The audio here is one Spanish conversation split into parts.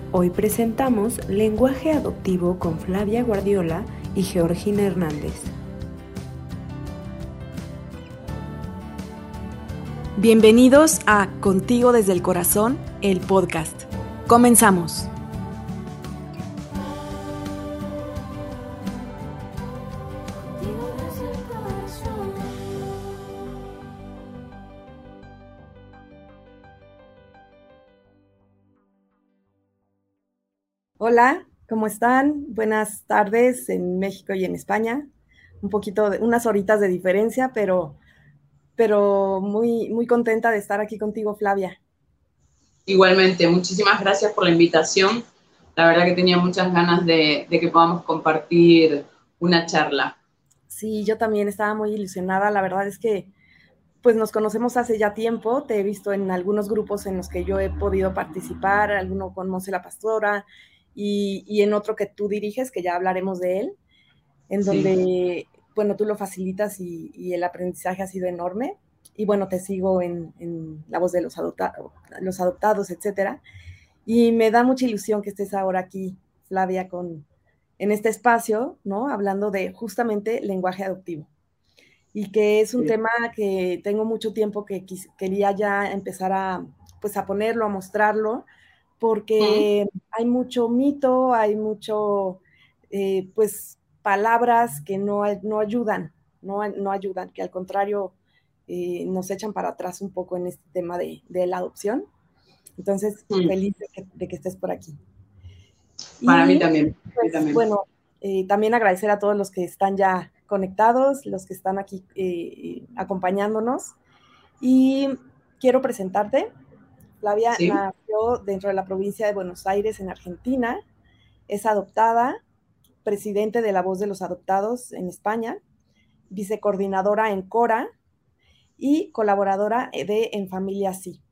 Hoy presentamos Lenguaje Adoptivo con Flavia Guardiola y Georgina Hernández. Bienvenidos a Contigo desde el Corazón, el podcast. Comenzamos. Hola, ¿cómo están? Buenas tardes en México y en España. Unas horitas de diferencia, pero muy contenta de estar aquí contigo, Flavia. Igualmente, muchísimas gracias por la invitación. La verdad que tenía muchas ganas de que podamos compartir una charla. Sí, yo también estaba muy ilusionada. La verdad es que pues nos conocemos hace ya tiempo. Te he visto en algunos grupos en los que yo he podido participar, alguno con Monse la Pastora y en otro que tú diriges, que ya hablaremos de él, en donde, bueno, tú lo facilitas y el aprendizaje ha sido enorme. Y bueno, te sigo en La Voz de los Adoptados, etcétera. Y me da mucha ilusión que estés ahora aquí, Flavia, en este espacio, ¿no? Hablando de justamente lenguaje adoptivo. Y que es un tema que tengo mucho tiempo que quería ya empezar pues a ponerlo, a mostrarlo, porque hay mucho mito, hay mucho, pues, palabras que no ayudan, no ayudan, que al contrario nos echan para atrás un poco en este tema de la adopción. Entonces, feliz de que estés por aquí. Para mí Y, también. pues, bueno, también agradecer a todos los que están ya conectados, los que están aquí acompañándonos. Y quiero presentarte. Flavia nació dentro de la provincia de Buenos Aires, en Argentina. Es adoptada, presidente de La Voz de los Adoptados en España, vicecoordinadora en Cora y colaboradora de En Familia Sí.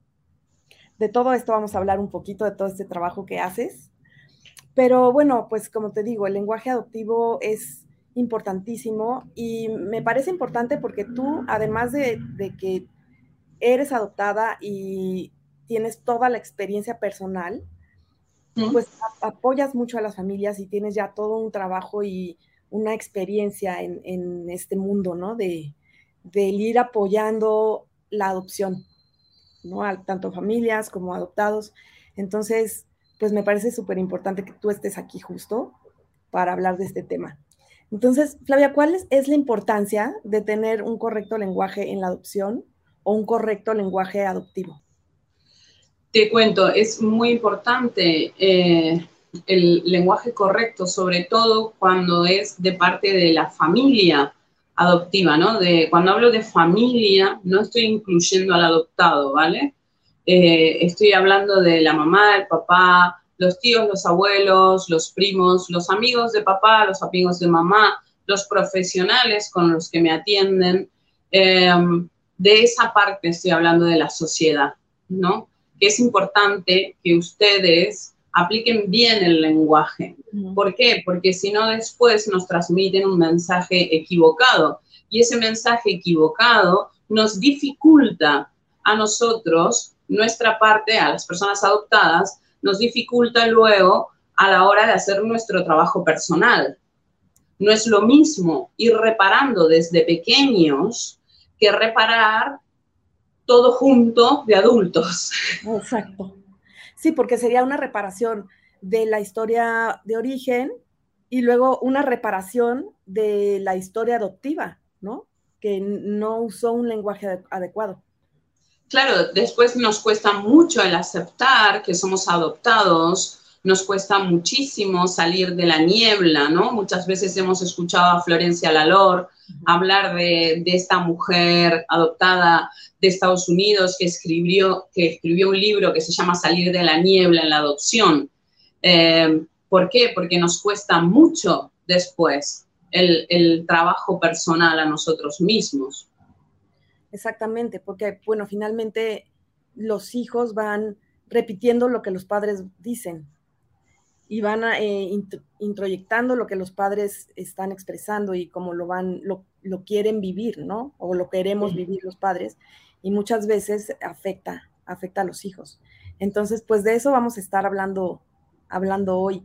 De todo esto vamos a hablar un poquito, de todo este trabajo que haces. Pero bueno, pues como te digo, el lenguaje adoptivo es importantísimo y me parece importante porque tú, además de que eres adoptada y tienes toda la experiencia personal, pues apoyas mucho a las familias y tienes ya todo un trabajo y una experiencia en este mundo, ¿no? De ir apoyando la adopción, ¿no? Tanto familias como adoptados. Entonces, pues me parece súper importante que tú estés aquí justo para hablar de este tema. Entonces, Flavia, ¿cuál es la importancia de tener un correcto lenguaje en la adopción o un correcto lenguaje adoptivo? Te cuento, es muy importante el lenguaje correcto, sobre todo cuando es de parte de la familia adoptiva, ¿no? Cuando hablo de familia, no estoy incluyendo al adoptado, ¿vale? Estoy hablando de la mamá, el papá, los tíos, los abuelos, los primos, los amigos de papá, los amigos de mamá, los profesionales con los que me atienden. De esa parte estoy hablando de la sociedad, ¿no? Que es importante que ustedes apliquen bien el lenguaje. ¿Por qué? Porque si no después nos transmiten un mensaje equivocado y ese mensaje equivocado nos dificulta a nosotros, nuestra parte, a las personas adoptadas, nos dificulta luego a la hora de hacer nuestro trabajo personal. No es lo mismo ir reparando desde pequeños que reparar todo junto de adultos. Exacto. Sí, porque sería una reparación de la historia de origen y luego una reparación de la historia adoptiva, ¿no? Que no usó un lenguaje adecuado. Claro, después nos cuesta mucho el aceptar que somos adoptados, nos cuesta muchísimo salir de la niebla, ¿no? Muchas veces hemos escuchado a Florencia Lalor hablar de esta mujer adoptada de Estados Unidos que escribió un libro que se llama Salir de la niebla en la adopción. ¿Por qué? Porque nos cuesta mucho después el trabajo personal a nosotros mismos. Exactamente, porque, bueno, finalmente los hijos van repitiendo lo que los padres dicen y van introyectando lo que los padres están expresando y como lo quieren vivir, ¿no? O lo queremos vivir los padres, y muchas veces afecta a los hijos. Entonces, pues de eso vamos a estar hablando hablando hoy.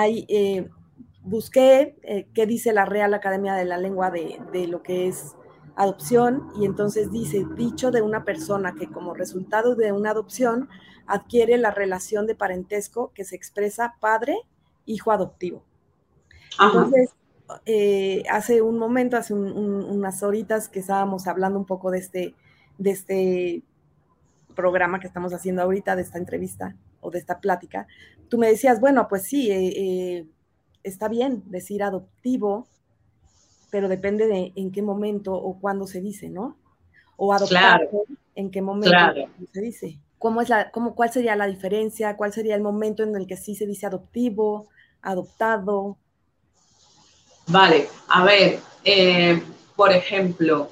Busqué qué dice la Real Academia de la Lengua de lo que es adopción, y entonces dice, dicho de una persona que como resultado de una adopción adquiere la relación de parentesco que se expresa padre-hijo adoptivo. Entonces, hace un momento, hace unas horitas que estábamos hablando un poco de este programa que estamos haciendo ahorita, de esta entrevista o de esta plática, tú me decías, bueno, pues sí, está bien decir adoptivo, pero depende de en qué momento o cuándo se dice, ¿no? O adoptado, claro, en qué momento, claro, se dice. ¿Cuál sería la diferencia? ¿Cuál sería el momento en el que sí se dice adoptivo, adoptado? Vale, a ver, por ejemplo,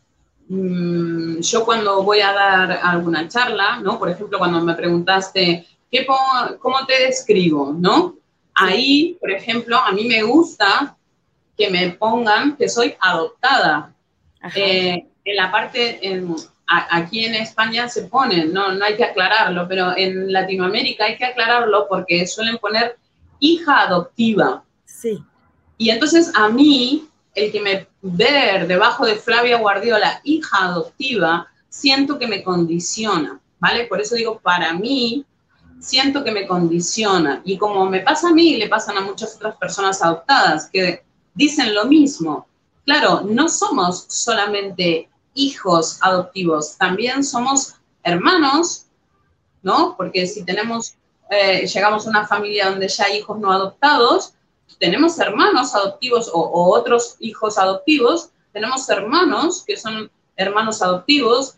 yo cuando voy a dar alguna charla, ¿no? Por ejemplo, cuando me preguntaste, ¿cómo te describo, no? Ahí, por ejemplo, a mí me gusta que me pongan que soy adoptada. En la parte, aquí en España se pone, no hay que aclararlo, pero en Latinoamérica hay que aclararlo porque suelen poner hija adoptiva. Sí. Y entonces a mí, el que me ver debajo de Flavia Guardiola, hija adoptiva, siento que me condiciona, ¿vale? Por eso digo, para mí, siento que me condiciona. Y como me pasa a mí, le pasan a muchas otras personas adoptadas que dicen lo mismo. Claro, no somos solamente hijos adoptivos, también somos hermanos, ¿no? Porque si llegamos a una familia donde ya hay hijos no adoptados, tenemos hermanos adoptivos o otros hijos adoptivos, tenemos hermanos que son hermanos adoptivos,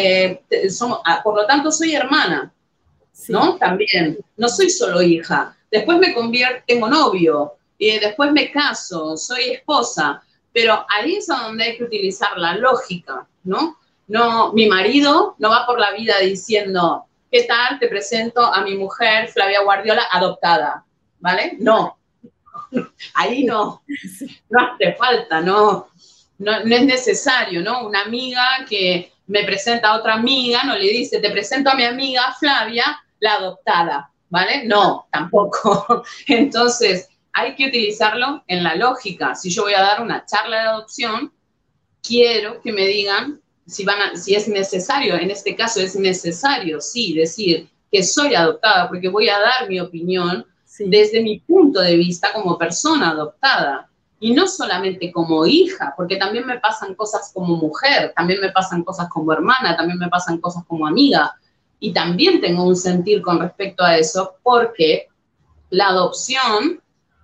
por lo tanto soy hermana, ¿no? Sí. También, no soy solo hija. Después tengo novio, y después me caso, soy esposa, pero ahí es donde hay que utilizar la lógica, ¿no? No, mi marido no va por la vida diciendo, ¿qué tal? Te presento a mi mujer, Flavia Guardiola, adoptada, ¿vale? No. Ahí no hace falta, no es necesario, ¿no? Una amiga que me presenta a otra amiga, no le dice, te presento a mi amiga Flavia, la adoptada, ¿vale? No, tampoco. Entonces, hay que utilizarlo en la lógica. Si yo voy a dar una charla de adopción, quiero que me digan si es necesario, en este caso es necesario, sí, decir que soy adoptada, porque voy a dar mi opinión desde mi punto de vista como persona adoptada. Y no solamente como hija, porque también me pasan cosas como mujer, también me pasan cosas como hermana, también me pasan cosas como amiga. Y también tengo un sentir con respecto a eso, porque la adopción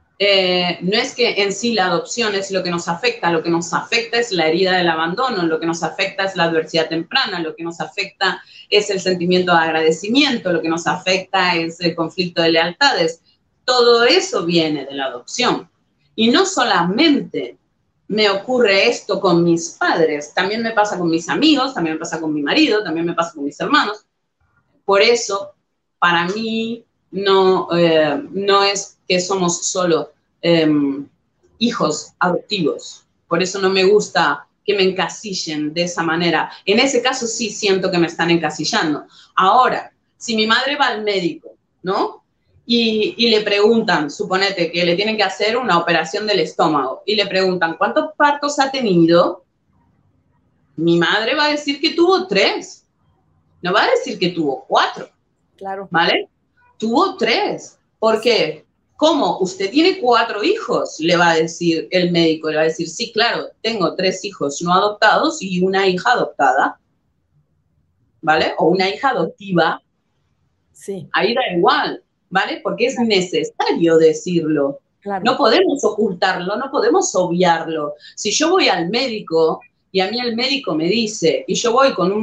no es que en sí la adopción es lo que nos afecta es la herida del abandono, lo que nos afecta es la adversidad temprana, lo que nos afecta es el sentimiento de agradecimiento, lo que nos afecta es el conflicto de lealtades. Todo eso viene de la adopción. Y no solamente me ocurre esto con mis padres, también me pasa con mis amigos, también me pasa con mi marido, también me pasa con mis hermanos. Por eso, para mí, no es que somos solo hijos adoptivos. Por eso no me gusta que me encasillen de esa manera. En ese caso sí siento que me están encasillando. Ahora, si mi madre va al médico, ¿no? Y le preguntan, suponete que le tienen que hacer una operación del estómago, y le preguntan, ¿cuántos partos ha tenido? Mi madre va a decir que tuvo 3. No va a decir que tuvo 4. Claro. ¿Vale? Tuvo 3. ¿Por qué? ¿Cómo? Usted tiene 4 hijos, le va a decir el médico. Le va a decir, sí, claro, tengo 3 hijos no adoptados y una hija adoptada. ¿Vale? O una hija adoptiva. Sí. Ahí da igual, ¿vale? Porque es necesario decirlo. Claro. No podemos ocultarlo, no podemos obviarlo. Si yo voy al médico y a mí el médico me dice, y yo voy con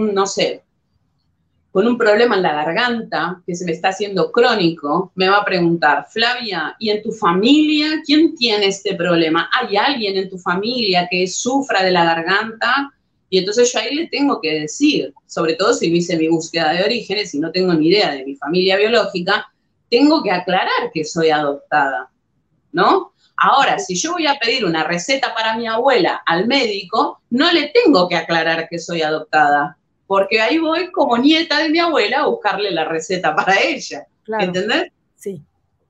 con un problema en la garganta que se me está haciendo crónico, me va a preguntar, Flavia, ¿y en tu familia quién tiene este problema? ¿Hay alguien en tu familia que sufra de la garganta? Y entonces yo ahí le tengo que decir, sobre todo si hice mi búsqueda de orígenes y no tengo ni idea de mi familia biológica, tengo que aclarar que soy adoptada, ¿no? Ahora, si yo voy a pedir una receta para mi abuela al médico, no le tengo que aclarar que soy adoptada, porque ahí voy como nieta de mi abuela a buscarle la receta para ella. Claro. ¿Entendés? Sí.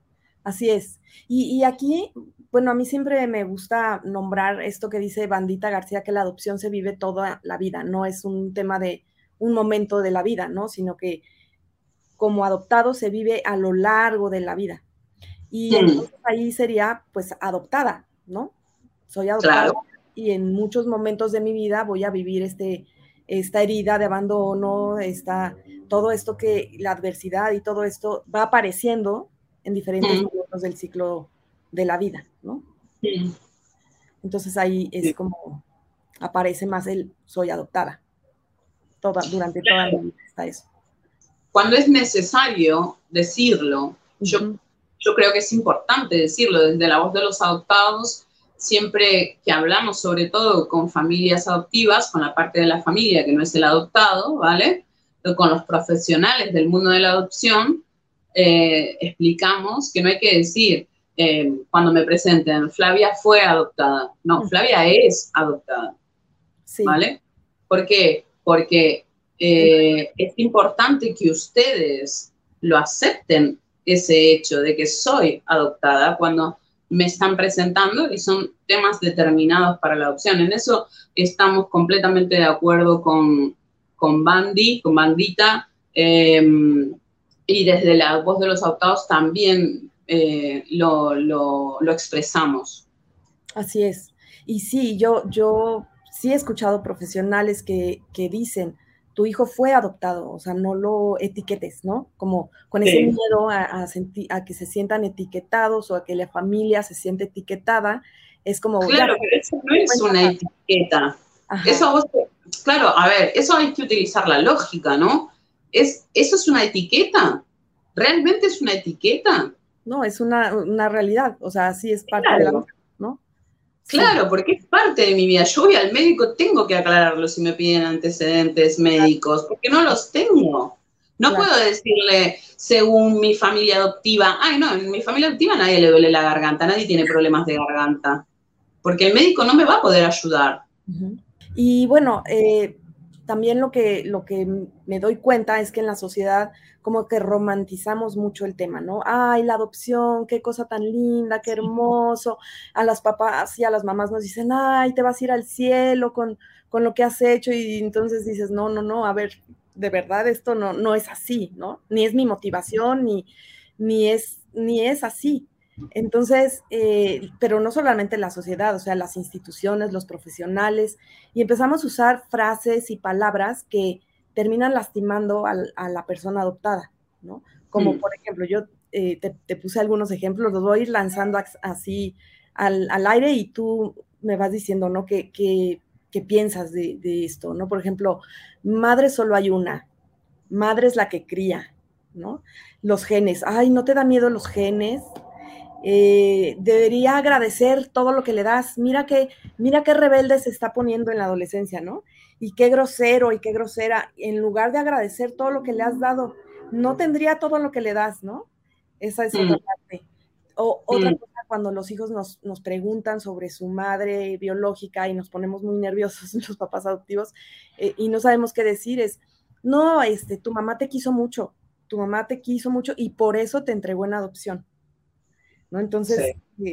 Así es. Y aquí, bueno, a mí siempre me gusta nombrar esto que dice Bandita García, que la adopción se vive toda la vida, no es un tema de un momento de la vida, ¿no? Sino que como adoptado se vive a lo largo de la vida. Y entonces ahí sería, pues, adoptada, ¿no? Soy adoptada Claro. y en muchos momentos de mi vida voy a vivir esta herida de abandono, todo esto que la adversidad y todo esto va apareciendo en diferentes momentos del ciclo de la vida, ¿no? Entonces ahí es como aparece más el soy adoptada. Durante toda mi vida está eso. Cuando es necesario decirlo, yo creo que es importante decirlo desde la voz de los adoptados, siempre que hablamos, sobre todo con familias adoptivas, con la parte de la familia que no es el adoptado, ¿vale? Con los profesionales del mundo de la adopción, explicamos que no hay que decir, cuando me presenten, Flavia fue adoptada. No, Flavia es adoptada, ¿vale? ¿Por qué? Porque es importante que ustedes lo acepten, ese hecho de que soy adoptada cuando me están presentando y son temas determinados para la adopción. En eso estamos completamente de acuerdo con Bandita, y desde la voz de los adoptados también lo expresamos. Así es. Y sí, yo sí he escuchado profesionales que dicen, tu hijo fue adoptado, o sea, no lo etiquetes, ¿no? Como con ese miedo a que se sientan etiquetados o a que la familia se siente etiquetada, es como... Claro, pero eso no es una etiqueta. Eso claro, a ver, eso hay que utilizar la lógica, ¿no? ¿Eso es una etiqueta? ¿Realmente es una etiqueta? No, es una realidad, o sea, sí es parte de la vida, ¿no? Claro, sí. Porque es parte de mi vida. Yo voy al médico, tengo que aclararlo si me piden antecedentes médicos, porque no los tengo. No puedo decirle, según mi familia adoptiva, ay, no, en mi familia adoptiva a nadie le duele la garganta, nadie tiene problemas de garganta, porque el médico no me va a poder ayudar. Y bueno, también lo que me doy cuenta es que en la sociedad como que romantizamos mucho el tema, ¿no? Ay, la adopción, qué cosa tan linda, qué hermoso. A las papás y a las mamás nos dicen, ay, te vas a ir al cielo con lo que has hecho. Y entonces dices, no, a ver, de verdad esto no es así, ¿no? Ni es mi motivación, ni es así. Entonces, pero no solamente la sociedad, o sea, las instituciones, los profesionales, y empezamos a usar frases y palabras que terminan lastimando a la persona adoptada, ¿no? Como por ejemplo, yo te puse algunos ejemplos, los voy a ir lanzando así al aire y tú me vas diciendo, ¿no? ¿Qué piensas de esto, ¿no? Por ejemplo, madre solo hay una, madre es la que cría, ¿no? Los genes, ay, ¿no te da miedo los genes? Debería agradecer todo lo que le das. Mira qué rebelde se está poniendo en la adolescencia, ¿no? Y qué grosero y qué grosera. En lugar de agradecer todo lo que le has dado, no tendría todo lo que le das, ¿no? Esa es otra parte. Otra cosa, cuando los hijos nos preguntan sobre su madre biológica y nos ponemos muy nerviosos los papás adoptivos y no sabemos qué decir, es, no, tu mamá te quiso mucho y por eso te entregó en adopción. ¿No? Entonces,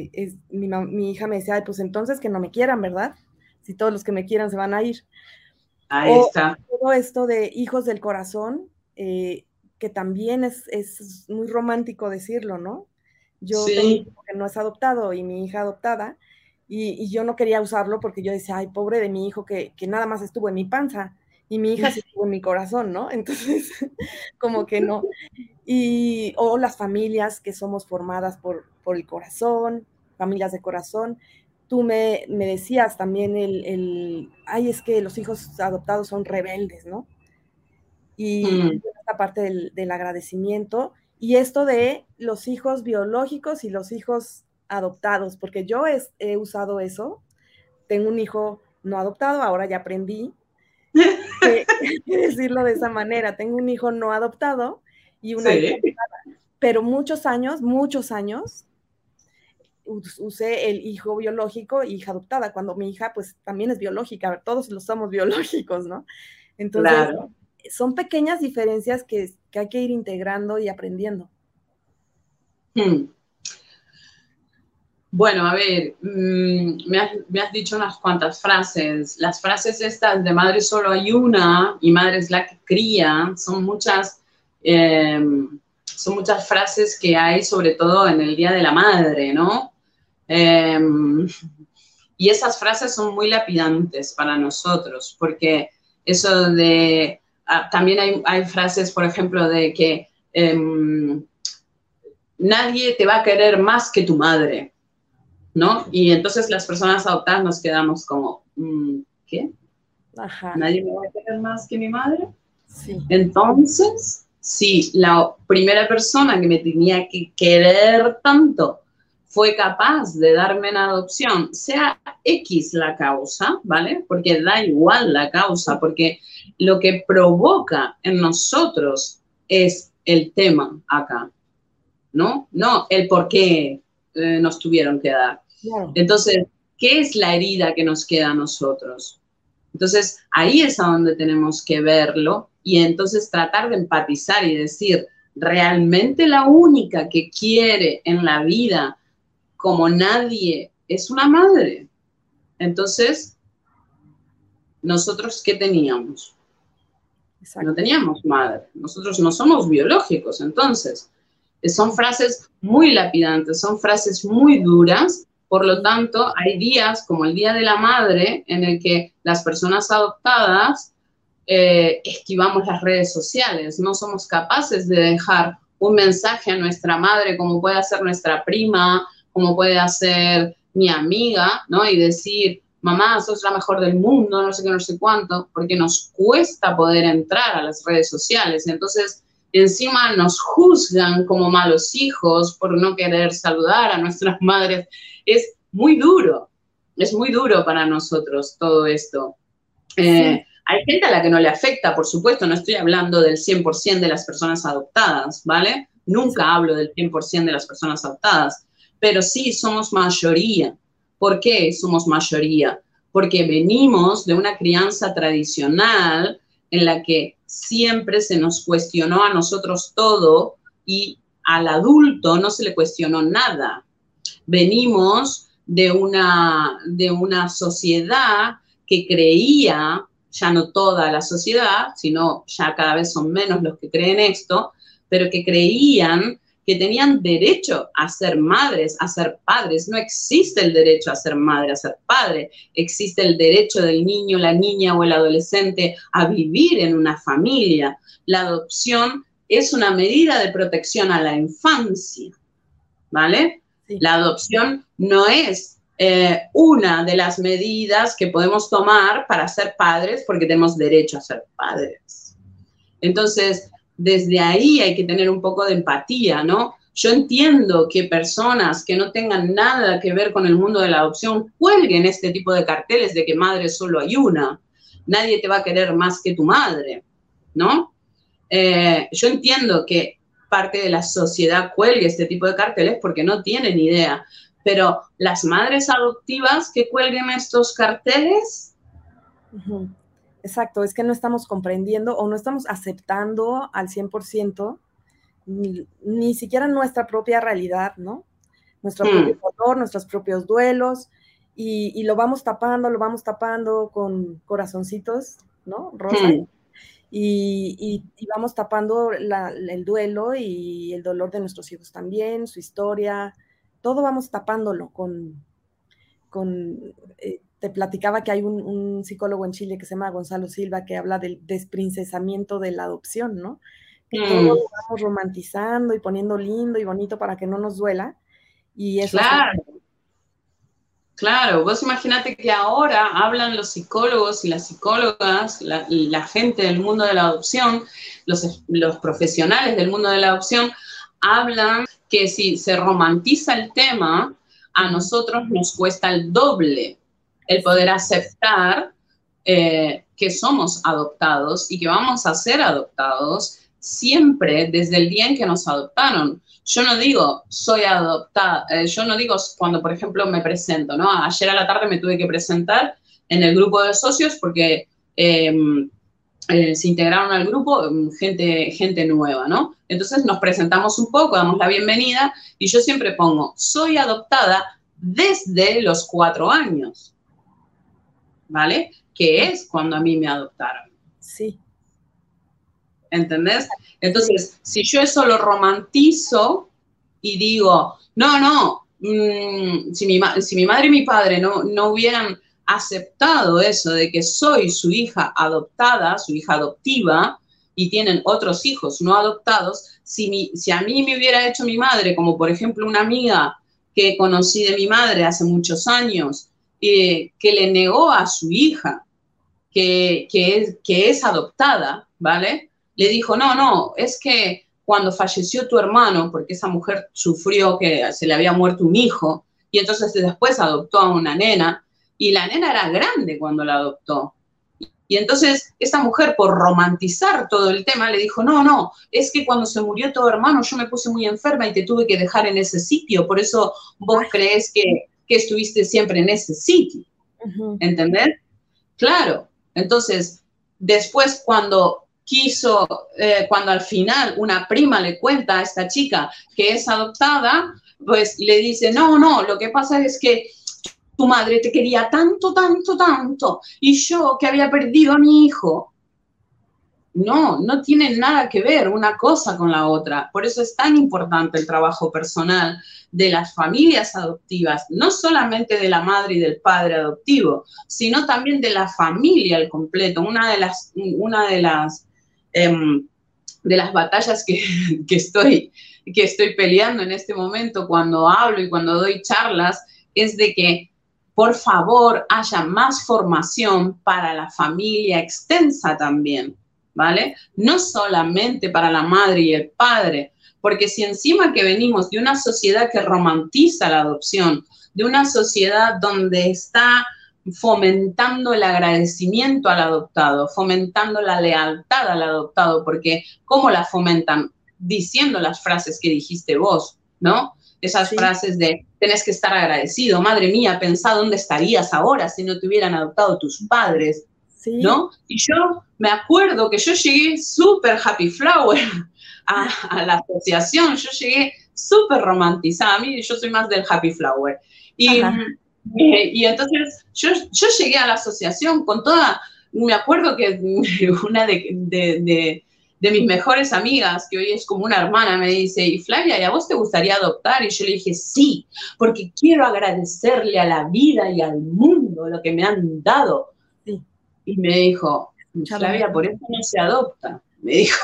mi hija me decía, ay, pues entonces que no me quieran, ¿verdad? Si todos los que me quieran se van a ir. Ahí está. Todo esto de hijos del corazón, que también es muy romántico decirlo, ¿no? Yo tengo un hijo que no es adoptado y mi hija adoptada, y yo no quería usarlo porque yo decía, ay, pobre de mi hijo que nada más estuvo en mi panza, y mi hija sí estuvo en mi corazón, ¿no? Entonces, como que no. O las familias que somos formadas por el corazón, familias de corazón. Tú me decías también ay, es que los hijos adoptados son rebeldes, ¿no? Y esta parte del agradecimiento y esto de los hijos biológicos y los hijos adoptados, porque yo he usado eso. Tengo un hijo no adoptado, ahora ya aprendí que decirlo de esa manera. Tengo un hijo no adoptado y una hija adoptada, pero muchos años usé el hijo biológico y hija adoptada, cuando mi hija pues también es biológica, todos los somos biológicos, ¿no? Entonces, son pequeñas diferencias que hay que ir integrando y aprendiendo. Bueno, a ver, me has dicho unas cuantas frases. Las frases estas de madre solo hay una y madre es la que cría, son muchas frases que hay sobre todo en el Día de la Madre, ¿no? Eh, y esas frases son muy lapidantes para nosotros, porque eso de, también hay frases, por ejemplo, de que nadie te va a querer más que tu madre, ¿no? Y entonces las personas adoptadas nos quedamos como, ¿qué? Ajá. ¿Nadie me va a querer más que mi madre? Sí. Entonces, si la primera persona que me tenía que querer tanto fue capaz de darme en adopción, sea X la causa, ¿vale? Porque da igual la causa, porque lo que provoca en nosotros es el tema acá, ¿no? No el por qué nos tuvieron que dar. Claro. Entonces, ¿qué es la herida que nos queda a nosotros? Entonces, ahí es a donde tenemos que verlo y entonces tratar de empatizar y decir, realmente la única que quiere en la vida como nadie es una madre. Entonces, ¿nosotros qué teníamos? Exacto. No teníamos madre. Nosotros no somos biológicos. Entonces, son frases muy lapidantes, son frases muy duras. Por lo tanto, hay días como el Día de la Madre en el que las personas adoptadas esquivamos las redes sociales, no somos capaces de dejar un mensaje a nuestra madre como puede hacer nuestra prima, como puede hacer mi amiga, ¿no? Y decir, mamá, sos la mejor del mundo, no sé qué, no sé cuánto, porque nos cuesta poder entrar a las redes sociales. Entonces, encima nos juzgan como malos hijos por no querer saludar a nuestras madres. Es muy duro para nosotros todo esto. Sí. Hay gente a la que no le afecta, por supuesto, no estoy hablando del 100% de las personas adoptadas, ¿vale? Nunca hablo del 100% de las personas adoptadas, pero sí somos mayoría. ¿Por qué somos mayoría? Porque venimos de una crianza tradicional en la que siempre se nos cuestionó a nosotros todo y al adulto no se le cuestionó nada. Venimos de una sociedad que creía, ya no toda la sociedad, sino ya cada vez son menos los que creen esto, pero que creían que tenían derecho a ser madres, a ser padres. No existe el derecho a ser madre, a ser padre. Existe el derecho del niño, la niña o el adolescente a vivir en una familia. La adopción es una medida de protección a la infancia, ¿vale? Sí. La adopción no es una de las medidas que podemos tomar para ser padres porque tenemos derecho a ser padres. Entonces, desde ahí hay que tener un poco de empatía, ¿no? Yo entiendo que personas que no tengan nada que ver con el mundo de la adopción cuelguen este tipo de carteles de que madre solo hay una. Nadie te va a querer más que tu madre, ¿no? Yo entiendo que parte de la sociedad cuelgue este tipo de carteles porque no tienen idea. Pero las madres adoptivas que cuelguen estos carteles... Exacto, es que no estamos comprendiendo o no estamos aceptando al 100% ni siquiera nuestra propia realidad, ¿no? Nuestro propio dolor, nuestros propios duelos, y lo vamos tapando con corazoncitos, ¿no? Rosa. Y vamos tapando el duelo y el dolor de nuestros hijos también, su historia, todo vamos tapándolo te platicaba que hay un psicólogo en Chile que se llama Gonzalo Silva que habla del desprincesamiento de la adopción, ¿no? Que todo lo vamos romantizando y poniendo lindo y bonito para que no nos duela. Y eso Claro, vos imagínate que ahora hablan los psicólogos y las psicólogas, la gente del mundo de la adopción, los profesionales del mundo de la adopción, hablan que si se romantiza el tema, a nosotros nos cuesta el doble el poder aceptar que somos adoptados y que vamos a ser adoptados siempre desde el día en que nos adoptaron. Yo no digo soy adoptada, yo no digo cuando, por ejemplo, me presento, ¿no? Ayer a la tarde me tuve que presentar en el grupo de socios porque se integraron al grupo gente nueva, ¿no? Entonces nos presentamos un poco, damos la bienvenida y yo siempre pongo, soy adoptada desde los 4 años, ¿vale? Que es cuando a mí me adoptaron. Sí. ¿Entendés? Entonces, si yo eso lo romantizo y digo, no, si mi madre y mi padre no hubieran aceptado eso de que soy su hija adoptada, su hija adoptiva, y tienen otros hijos no adoptados, si a mí me hubiera hecho mi madre, como por ejemplo una amiga que conocí de mi madre hace muchos años, que le negó a su hija que es adoptada, ¿vale? Le dijo, no, es que cuando falleció tu hermano, porque esa mujer sufrió que se le había muerto un hijo, y entonces después adoptó a una nena, y la nena era grande cuando la adoptó. Y entonces esta mujer, por romantizar todo el tema, le dijo, no, es que cuando se murió tu hermano yo me puse muy enferma y te tuve que dejar en ese sitio, por eso vos crees que estuviste siempre en ese sitio. ¿Entendés? Claro. Entonces, después cuando cuando al final una prima le cuenta a esta chica que es adoptada, pues le dice, no, lo que pasa es que tu madre te quería tanto, y yo que había perdido a mi hijo. No tiene nada que ver una cosa con la otra. Por eso es tan importante el trabajo personal de las familias adoptivas, no solamente de la madre y del padre adoptivo, sino también de la familia al completo. Una de las batallas que estoy peleando en este momento cuando hablo y cuando doy charlas es de que, por favor, haya más formación para la familia extensa también, ¿vale? No solamente para la madre y el padre, porque si encima que venimos de una sociedad que romantiza la adopción, de una sociedad donde está fomentando el agradecimiento al adoptado, fomentando la lealtad al adoptado, porque ¿cómo la fomentan? Diciendo las frases que dijiste vos, ¿no? Esas frases de tenés que estar agradecido, madre mía, pensá dónde estarías ahora si no te hubieran adoptado tus padres, ¿no? Y yo me acuerdo que yo llegué súper happy flower a la asociación, yo llegué súper romantizada, a mí yo soy más del happy flower. Y entonces yo llegué a la asociación con toda, me acuerdo que una de mis mejores amigas, que hoy es como una hermana, me dice, y Flavia, ¿y a vos te gustaría adoptar? Y yo le dije, sí, porque quiero agradecerle a la vida y al mundo lo que me han dado. Sí. Y me dijo, Flavia, por eso no se adopta, me dijo.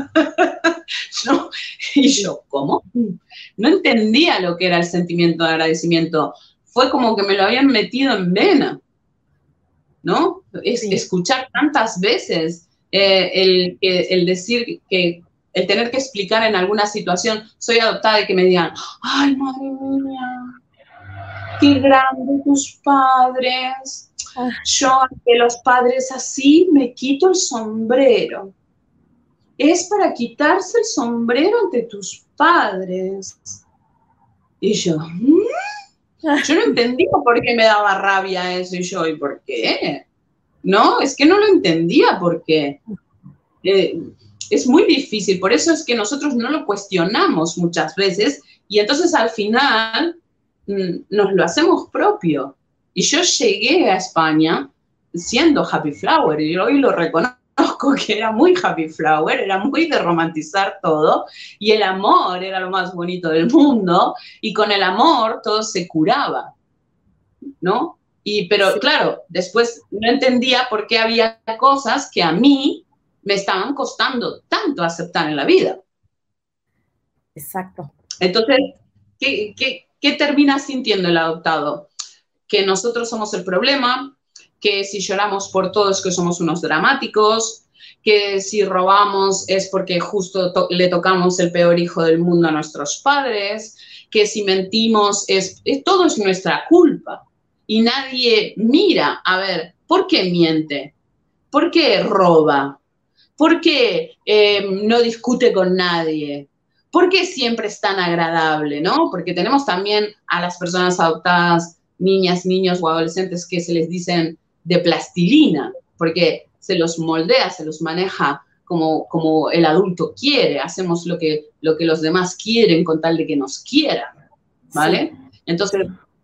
¿No? Y yo, ¿cómo? No entendía lo que era el sentimiento de agradecimiento. Fue como que me lo habían metido en vena, ¿no? Escuchar tantas veces el decir que, el tener que explicar en alguna situación, soy adoptada, y que me digan, ay, madre mía, qué grande tus padres. Yo ante los padres así me quito el sombrero. Es para quitarse el sombrero ante tus padres. Y yo no entendía por qué me daba rabia eso, y yo, ¿y por qué? No, es que no lo entendía por qué. Es muy difícil, por eso es que nosotros no lo cuestionamos muchas veces, y entonces al final nos lo hacemos propio. Y yo llegué a España siendo happy flower, y hoy lo reconozco que era muy happy flower, era muy de romantizar todo, y el amor era lo más bonito del mundo, y con el amor todo se curaba, ¿no? Pero claro, después no entendía por qué había cosas que a mí me estaban costando tanto aceptar en la vida. Exacto. Entonces, ¿qué termina sintiendo el adoptado? Que nosotros somos el problema, que si lloramos por todo es que somos unos dramáticos, que si robamos es porque justo le tocamos el peor hijo del mundo a nuestros padres, que si mentimos todo es nuestra culpa. Y nadie mira, a ver, ¿por qué miente? ¿Por qué roba? ¿Por qué no discute con nadie? ¿Por qué siempre es tan agradable, no? Porque tenemos también a las personas adoptadas, niñas, niños o adolescentes, que se les dicen de plastilina, porque se los moldea, se los maneja como el adulto quiere, hacemos lo que los demás quieren con tal de que nos quieran, ¿vale? Sí. Entonces,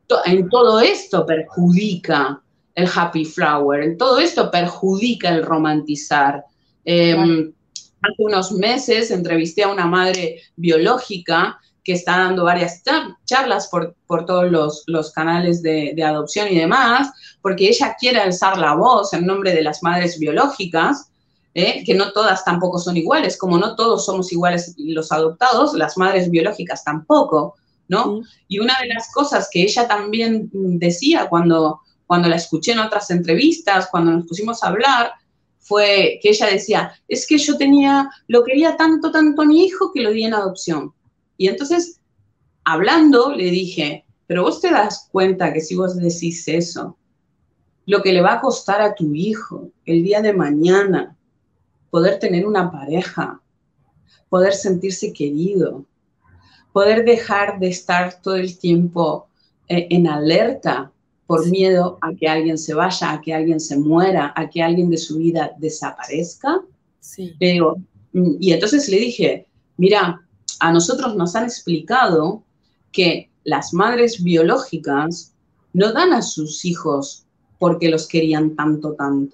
en todo esto perjudica el happy flower, en todo esto perjudica el romantizar. Claro. Hace unos meses entrevisté a una madre biológica que está dando varias charlas por todos los canales de adopción y demás, porque ella quiere alzar la voz en nombre de las madres biológicas, que no todas tampoco son iguales, como no todos somos iguales los adoptados, las madres biológicas tampoco, ¿no? Sí. Y una de las cosas que ella también decía cuando la escuché en otras entrevistas, cuando nos pusimos a hablar, fue que ella decía, es que yo lo quería tanto a mi hijo que lo di en adopción. Y entonces, hablando, le dije, pero vos te das cuenta que si vos decís eso, lo que le va a costar a tu hijo el día de mañana, poder tener una pareja, poder sentirse querido, poder dejar de estar todo el tiempo en alerta por miedo a que alguien se vaya, a que alguien se muera, a que alguien de su vida desaparezca. Sí. Le digo, y entonces le dije, mira, a nosotros nos han explicado que las madres biológicas no dan a sus hijos porque los querían tanto.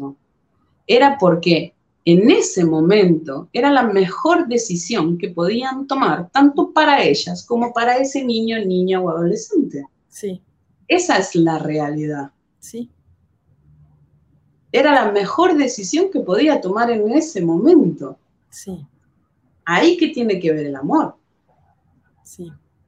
Era porque en ese momento era la mejor decisión que podían tomar, tanto para ellas como para ese niño, niña o adolescente. Sí. Esa es la realidad. Sí. Era la mejor decisión que podía tomar en ese momento. Sí. Ahí que tiene que ver el amor. Sí.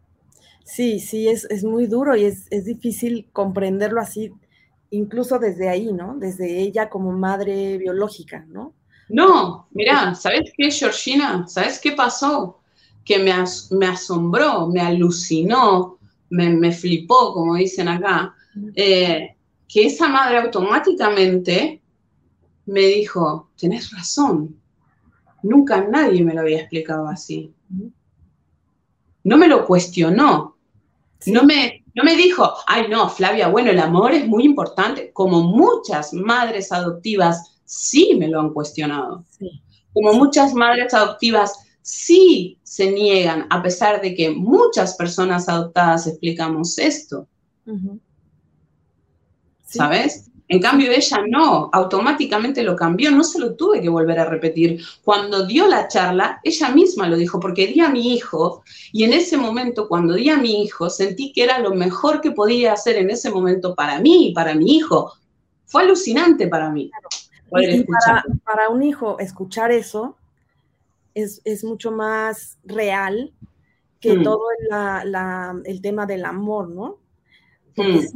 Sí, es muy duro y es difícil comprenderlo así, incluso desde ahí, ¿no? Desde ella como madre biológica, ¿no? No, mirá, ¿sabes qué, Georgina? ¿Sabes qué pasó? Que me asombró, me alucinó, me flipó, como dicen acá, que esa madre automáticamente me dijo, tenés razón, nunca nadie me lo había explicado así. No me lo cuestionó, ¿sí? no me dijo, ay no, Flavia, bueno, el amor es muy importante, como muchas madres adoptivas sí me lo han cuestionado. Sí. Como muchas madres adoptivas sí se niegan, a pesar de que muchas personas adoptadas explicamos esto. ¿Sí? ¿Sabes? En cambio, ella no, automáticamente lo cambió, no se lo tuve que volver a repetir. Cuando dio la charla, ella misma lo dijo, porque di a mi hijo, y en ese momento, cuando di a mi hijo, sentí que era lo mejor que podía hacer en ese momento para mí y para mi hijo. Fue alucinante para mí. Y para un hijo, escuchar eso es mucho más real que todo el tema del amor, ¿no? Porque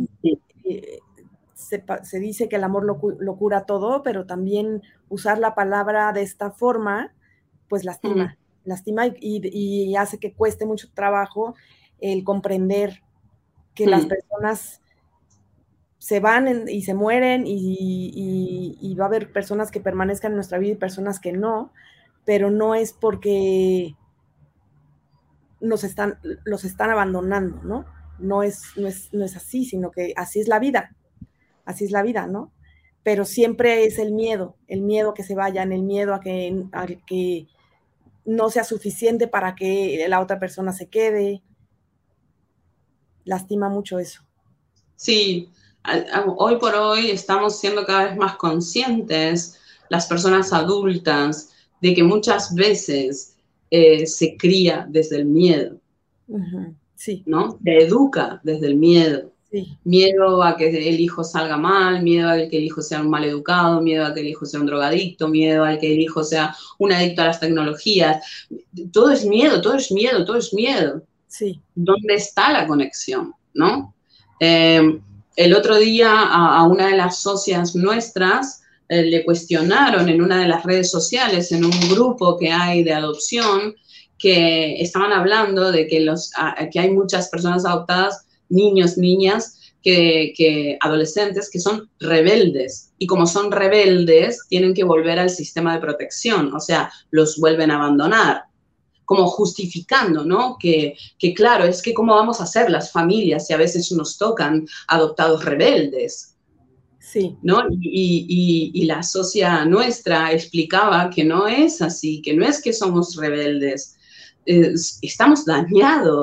se dice que el amor lo cura todo, pero también usar la palabra de esta forma, pues lastima y hace que cueste mucho trabajo el comprender que las personas se van y se mueren y va a haber personas que permanezcan en nuestra vida y personas que no, pero no es porque los están abandonando, ¿no? No es así, sino que así es la vida, ¿no? Pero siempre es el miedo que se vayan, el miedo a que no sea suficiente para que la otra persona se quede. Lastima mucho eso. Sí, hoy por hoy estamos siendo cada vez más conscientes, las personas adultas, de que muchas veces se cría desde el miedo, sí. ¿no? Se educa desde el miedo. Sí. Miedo a que el hijo salga mal, miedo a que el hijo sea un mal educado, miedo a que el hijo sea un drogadicto, miedo a que el hijo sea un adicto a las tecnologías. Todo es miedo, todo es miedo, todo es miedo. Sí. ¿Dónde está la conexión, no? El otro día a una de las socias nuestras le cuestionaron en una de las redes sociales, en un grupo que hay de adopción, que estaban hablando de que hay muchas personas adoptadas, niños, niñas, adolescentes que son rebeldes. Y como son rebeldes, tienen que volver al sistema de protección, o sea, los vuelven a abandonar. Como justificando, ¿no? Que claro, es que cómo vamos a hacer las familias si a veces nos tocan adoptados rebeldes. Sí. ¿No? Y la socia nuestra explicaba que no es así, que no es que somos rebeldes, estamos dañados.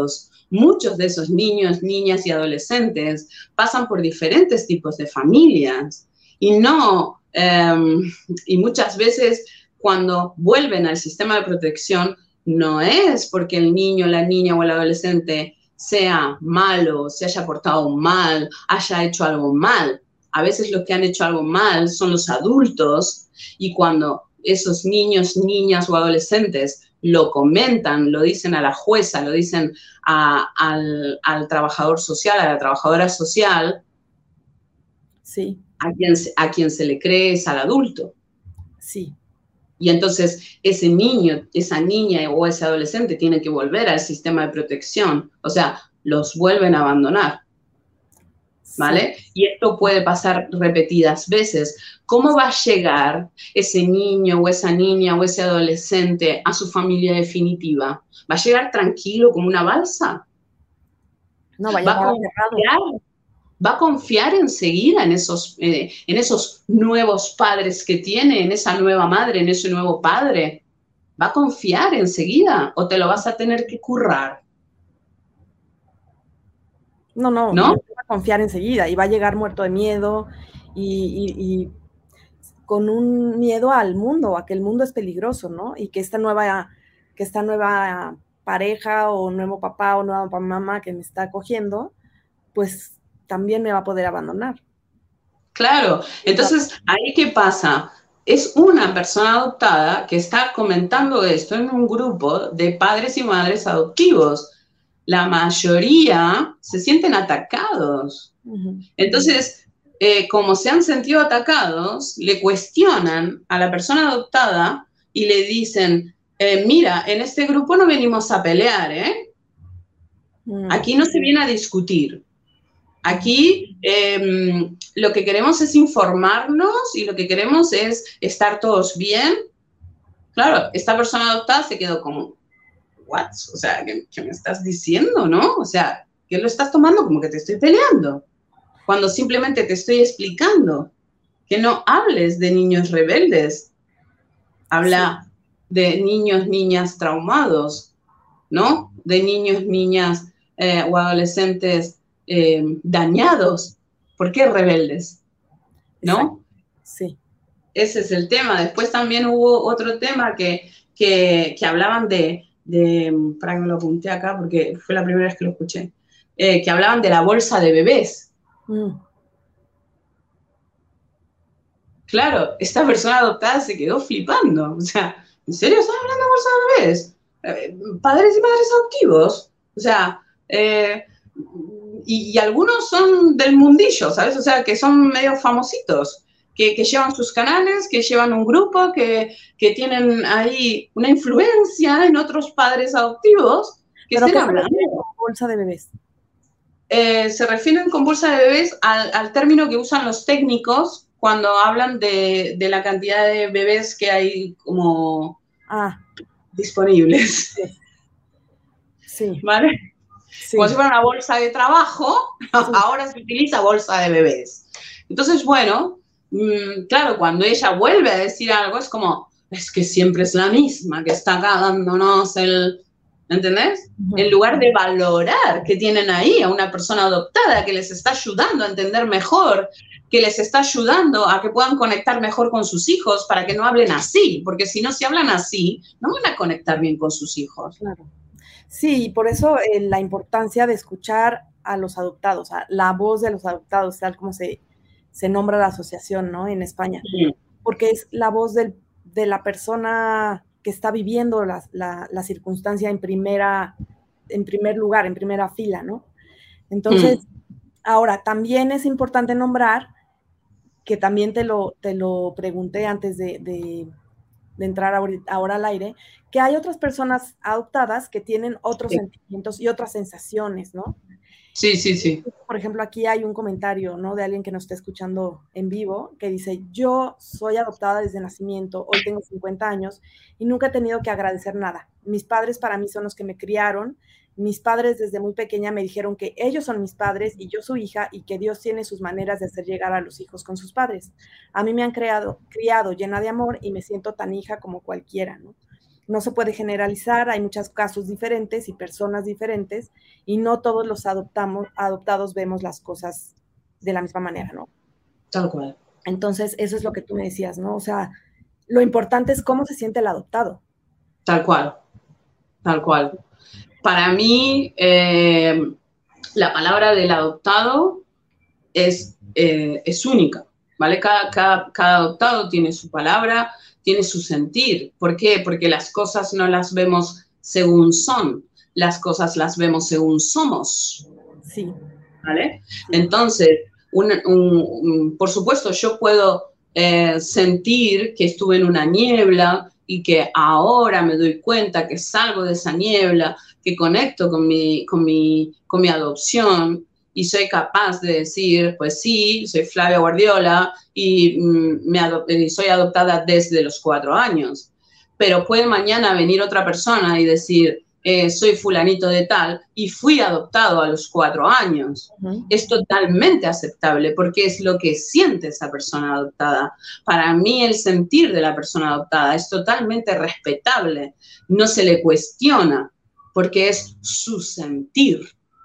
muchos de esos niños, niñas y adolescentes pasan por diferentes tipos de familias y no, y muchas veces cuando vuelven al sistema de protección no es porque el niño, la niña o el adolescente sea malo, se haya portado mal, haya hecho algo mal. A veces los que han hecho algo mal son los adultos y cuando esos niños, niñas o adolescentes lo comentan, lo dicen a la jueza, lo dicen al trabajador social, a la trabajadora social, sí, a quien se le cree es al adulto. sí. Y entonces ese niño, esa niña o ese adolescente tiene que volver al sistema de protección, o sea, los vuelven a abandonar. ¿Vale? Sí. Y esto puede pasar repetidas veces. ¿Cómo va a llegar ese niño o esa niña o ese adolescente a su familia definitiva? ¿Va a llegar tranquilo como una balsa? No, va a llegar cerrado. ¿Va a confiar enseguida en esos nuevos padres que tiene, en esa nueva madre, en ese nuevo padre? ¿Va a confiar enseguida o te lo vas a tener que currar? No, no va a confiar enseguida y va a llegar muerto de miedo y con un miedo al mundo, a que el mundo es peligroso, ¿no? Y que esta nueva pareja o nuevo papá o nueva mamá que me está acogiendo, pues también me va a poder abandonar. Claro, entonces, ¿ahí qué pasa? Es una persona adoptada que está comentando esto en un grupo de padres y madres adoptivos. La mayoría se sienten atacados. Entonces, como se han sentido atacados, le cuestionan a la persona adoptada y le dicen, mira, en este grupo no venimos a pelear, ¿eh? Aquí no se viene a discutir. Aquí lo que queremos es informarnos y lo que queremos es estar todos bien. Claro, esta persona adoptada se quedó como, ¿what? O sea, ¿qué me estás diciendo, no? O sea, ¿qué lo estás tomando como que te estoy peleando? Cuando simplemente te estoy explicando que no hables de niños rebeldes. Habla de niños, niñas traumados, ¿no? De niños, niñas o adolescentes dañados. ¿Por qué rebeldes? ¿No? Exacto. Sí. Ese es el tema. Después también hubo otro tema que hablaban para que me lo apunté acá porque fue la primera vez que lo escuché, que hablaban de la bolsa de bebés. Claro, esta persona adoptada se quedó flipando. O sea, ¿en serio estás hablando de bolsa de bebés? Padres y madres adoptivos. O sea, y algunos son del mundillo, ¿sabes? O sea, que son medio famositos, que llevan sus canales, que llevan un grupo, que tienen ahí una influencia en otros padres adoptivos que estén hablando. Bolsa de bebés. Se refieren con bolsa de bebés al término que usan los técnicos cuando hablan de la cantidad de bebés que hay como disponibles. Sí. ¿Vale? Sí. Como si fuera una bolsa de trabajo, sí. Ahora se utiliza bolsa de bebés. Entonces, bueno, claro, cuando ella vuelve a decir algo, es como, es que siempre es la misma que está acá dándonos ¿entendés? En lugar de valorar que tienen ahí a una persona adoptada que les está ayudando a entender mejor, que les está ayudando a que puedan conectar mejor con sus hijos para que no hablen así, porque si no, si hablan así, no van a conectar bien con sus hijos. Claro. Sí, por eso la importancia de escuchar a los adoptados, a la voz de los adoptados, tal como se nombra la asociación, ¿no? En España, porque es la voz de la persona que está viviendo la circunstancia en primer lugar, en primera fila, ¿no? Entonces, ahora, también es importante nombrar, que también te lo pregunté antes de entrar ahora al aire, que hay otras personas adoptadas que tienen otros sentimientos y otras sensaciones, ¿no? Sí, sí, sí. Por ejemplo, aquí hay un comentario, ¿no? De alguien que nos está escuchando en vivo, que dice, yo soy adoptada desde nacimiento, hoy tengo 50 años y nunca he tenido que agradecer nada. Mis padres para mí son los que me criaron. Mis padres desde muy pequeña me dijeron que ellos son mis padres y yo su hija y que Dios tiene sus maneras de hacer llegar a los hijos con sus padres. A mí me han criado llena de amor y me siento tan hija como cualquiera, ¿no? no se puede generalizar, hay muchos casos diferentes y personas diferentes, y no todos los adoptados vemos las cosas de la misma manera, ¿no? Tal cual. Entonces, eso es lo que tú me decías, ¿no? O sea, lo importante es cómo se siente el adoptado. Tal cual, tal cual. Para mí, la palabra del adoptado es única, ¿vale? Cada adoptado tiene su palabra, tiene su sentir. ¿Por qué? Porque las cosas no las vemos según son, las cosas las vemos según somos. Sí. ¿Vale? Sí. Entonces, por supuesto, yo puedo sentir que estuve en una niebla y que ahora me doy cuenta que salgo de esa niebla, que conecto con mi adopción y soy capaz de decir, pues sí, soy Flavia Guardiola y soy adoptada desde los 4 años. Pero puede mañana venir otra persona y decir, soy fulanito de tal y fui adoptado a los 4 años. Es totalmente aceptable porque es lo que siente esa persona adoptada. Para mí el sentir de la persona adoptada es totalmente respetable, no se le cuestiona porque es su sentir.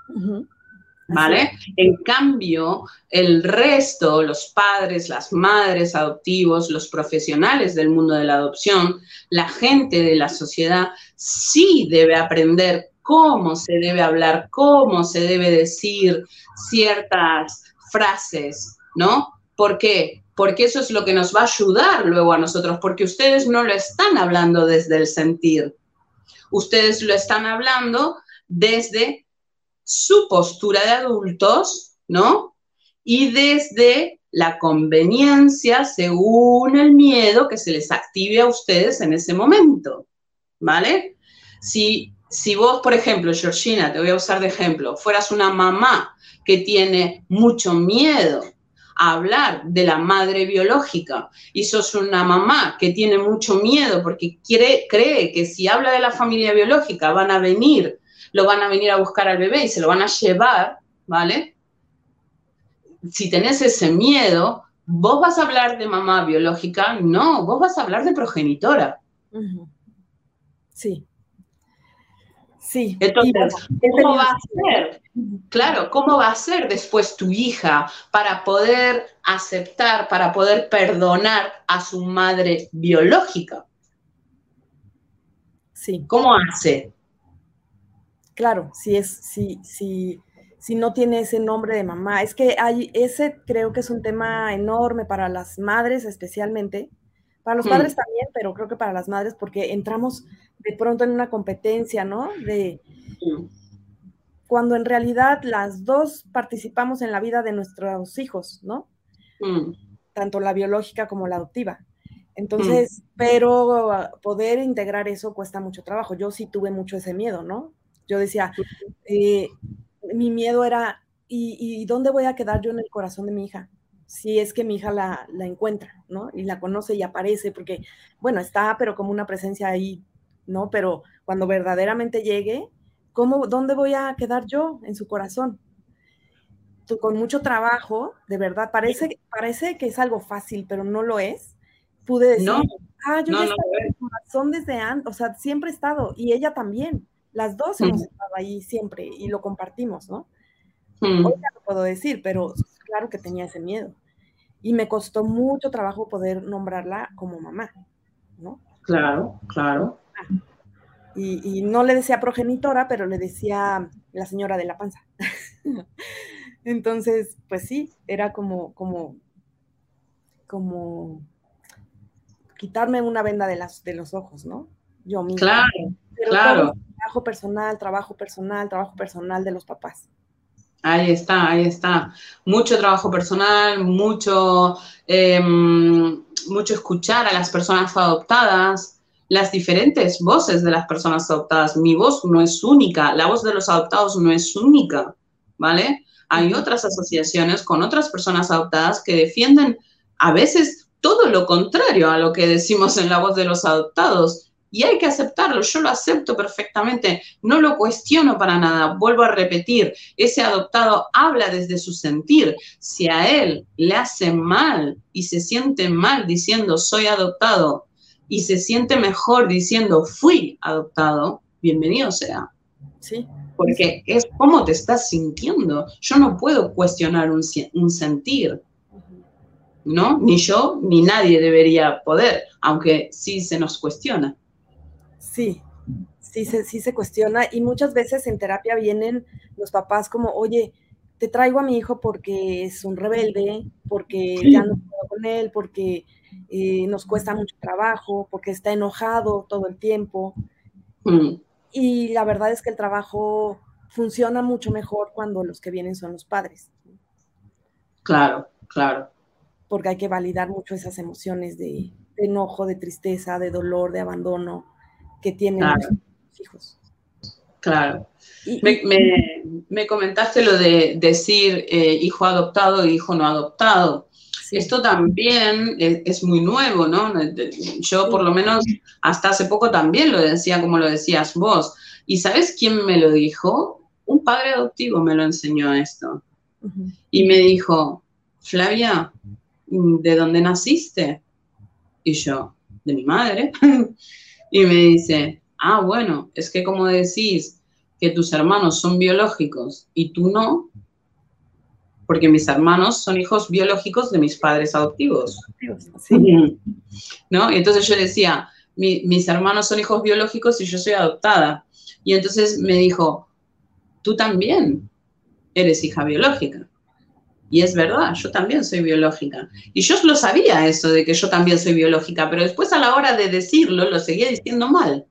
¿Vale? En cambio, el resto, los padres, las madres adoptivos, los profesionales del mundo de la adopción, la gente de la sociedad, sí debe aprender cómo se debe hablar, cómo se debe decir ciertas frases, ¿no? ¿Por qué? Porque eso es lo que nos va a ayudar luego a nosotros, porque ustedes no lo están hablando desde el sentir. Ustedes lo están hablando desde su postura de adultos, ¿no? Y desde la conveniencia según el miedo que se les active a ustedes en ese momento, ¿vale? Si vos, por ejemplo, Georgina, te voy a usar de ejemplo, fueras una mamá que tiene mucho miedo a hablar de la madre biológica y sos una mamá que tiene mucho miedo porque cree que si habla de la familia biológica lo van a venir a buscar al bebé y se lo van a llevar, ¿vale? Si tenés ese miedo, ¿vos vas a hablar de mamá biológica? No, vos vas a hablar de progenitora. Sí. Sí. Entonces, ¿cómo va a ser? Claro, ¿cómo va a ser después tu hija para poder aceptar, para poder perdonar a su madre biológica? Sí. ¿Cómo hace? Claro, si no tiene ese nombre de mamá. Es que ese creo que es un tema enorme para las madres especialmente, para los padres también, pero creo que para las madres porque entramos de pronto en una competencia, ¿no? Cuando en realidad las dos participamos en la vida de nuestros hijos, ¿no? Tanto la biológica como la adoptiva. Entonces, pero poder integrar eso cuesta mucho trabajo. Yo sí tuve mucho ese miedo, ¿no? Yo decía, mi miedo era, ¿y dónde voy a quedar yo en el corazón de mi hija? Si es que mi hija la encuentra, ¿no? Y la conoce y aparece, porque, bueno, está, pero como una presencia ahí, ¿no? Pero cuando verdaderamente llegue, ¿dónde voy a quedar yo en su corazón? Con mucho trabajo, de verdad, parece que es algo fácil, pero no lo es. Pude decir, yo ya estaba en su corazón desde antes, o sea, siempre he estado, y ella también. Las dos hemos estado ahí siempre y lo compartimos, ¿no? Hoy ya lo puedo decir, pero claro que tenía ese miedo. Y me costó mucho trabajo poder nombrarla como mamá, ¿no? Claro, claro. Y no le decía progenitora, pero le decía la señora de la panza. Entonces, pues sí, era como quitarme una venda de los ojos, ¿no? Yo misma. Claro, pero claro. Todo trabajo personal de los papás. Ahí está. Mucho trabajo personal, mucho escuchar a las personas adoptadas, las diferentes voces de las personas adoptadas. Mi voz no es única, la voz de los adoptados no es única, ¿vale? Hay otras asociaciones con otras personas adoptadas que defienden a veces todo lo contrario a lo que decimos en la voz de los adoptados. Y hay que aceptarlo, yo lo acepto perfectamente, no lo cuestiono para nada. Vuelvo a repetir, ese adoptado habla desde su sentir. Si a él le hace mal y se siente mal diciendo soy adoptado y se siente mejor diciendo fui adoptado, bienvenido sea. Sí. Porque es cómo te estás sintiendo. Yo no puedo cuestionar un sentir, ¿no? Ni yo, ni nadie debería poder, aunque sí se nos cuestiona. Sí, sí se cuestiona, y muchas veces en terapia vienen los papás como, oye, te traigo a mi hijo porque es un rebelde, porque ya no puedo con él, porque nos cuesta mucho trabajo, porque está enojado todo el tiempo. Y la verdad es que el trabajo funciona mucho mejor cuando los que vienen son los padres. Claro, claro. Porque hay que validar mucho esas emociones de enojo, de tristeza, de dolor, de abandono que tienen los hijos. Claro. Me comentaste lo de decir hijo adoptado e hijo no adoptado. Sí. Esto también es muy nuevo, ¿no? Yo por lo menos hasta hace poco también lo decía como lo decías vos. ¿Y sabes quién me lo dijo? Un padre adoptivo me lo enseñó esto. Y me dijo, Flavia, ¿de dónde naciste? Y yo, de mi madre. Y me dice, bueno, es que como decís que tus hermanos son biológicos y tú no, porque mis hermanos son hijos biológicos de mis padres adoptivos. Sí. ¿No? Y entonces yo decía, mis hermanos son hijos biológicos y yo soy adoptada. Y entonces me dijo, tú también eres hija biológica. Y es verdad, yo también soy biológica. Y yo lo sabía eso de que yo también soy biológica, pero después a la hora de decirlo lo seguía diciendo mal.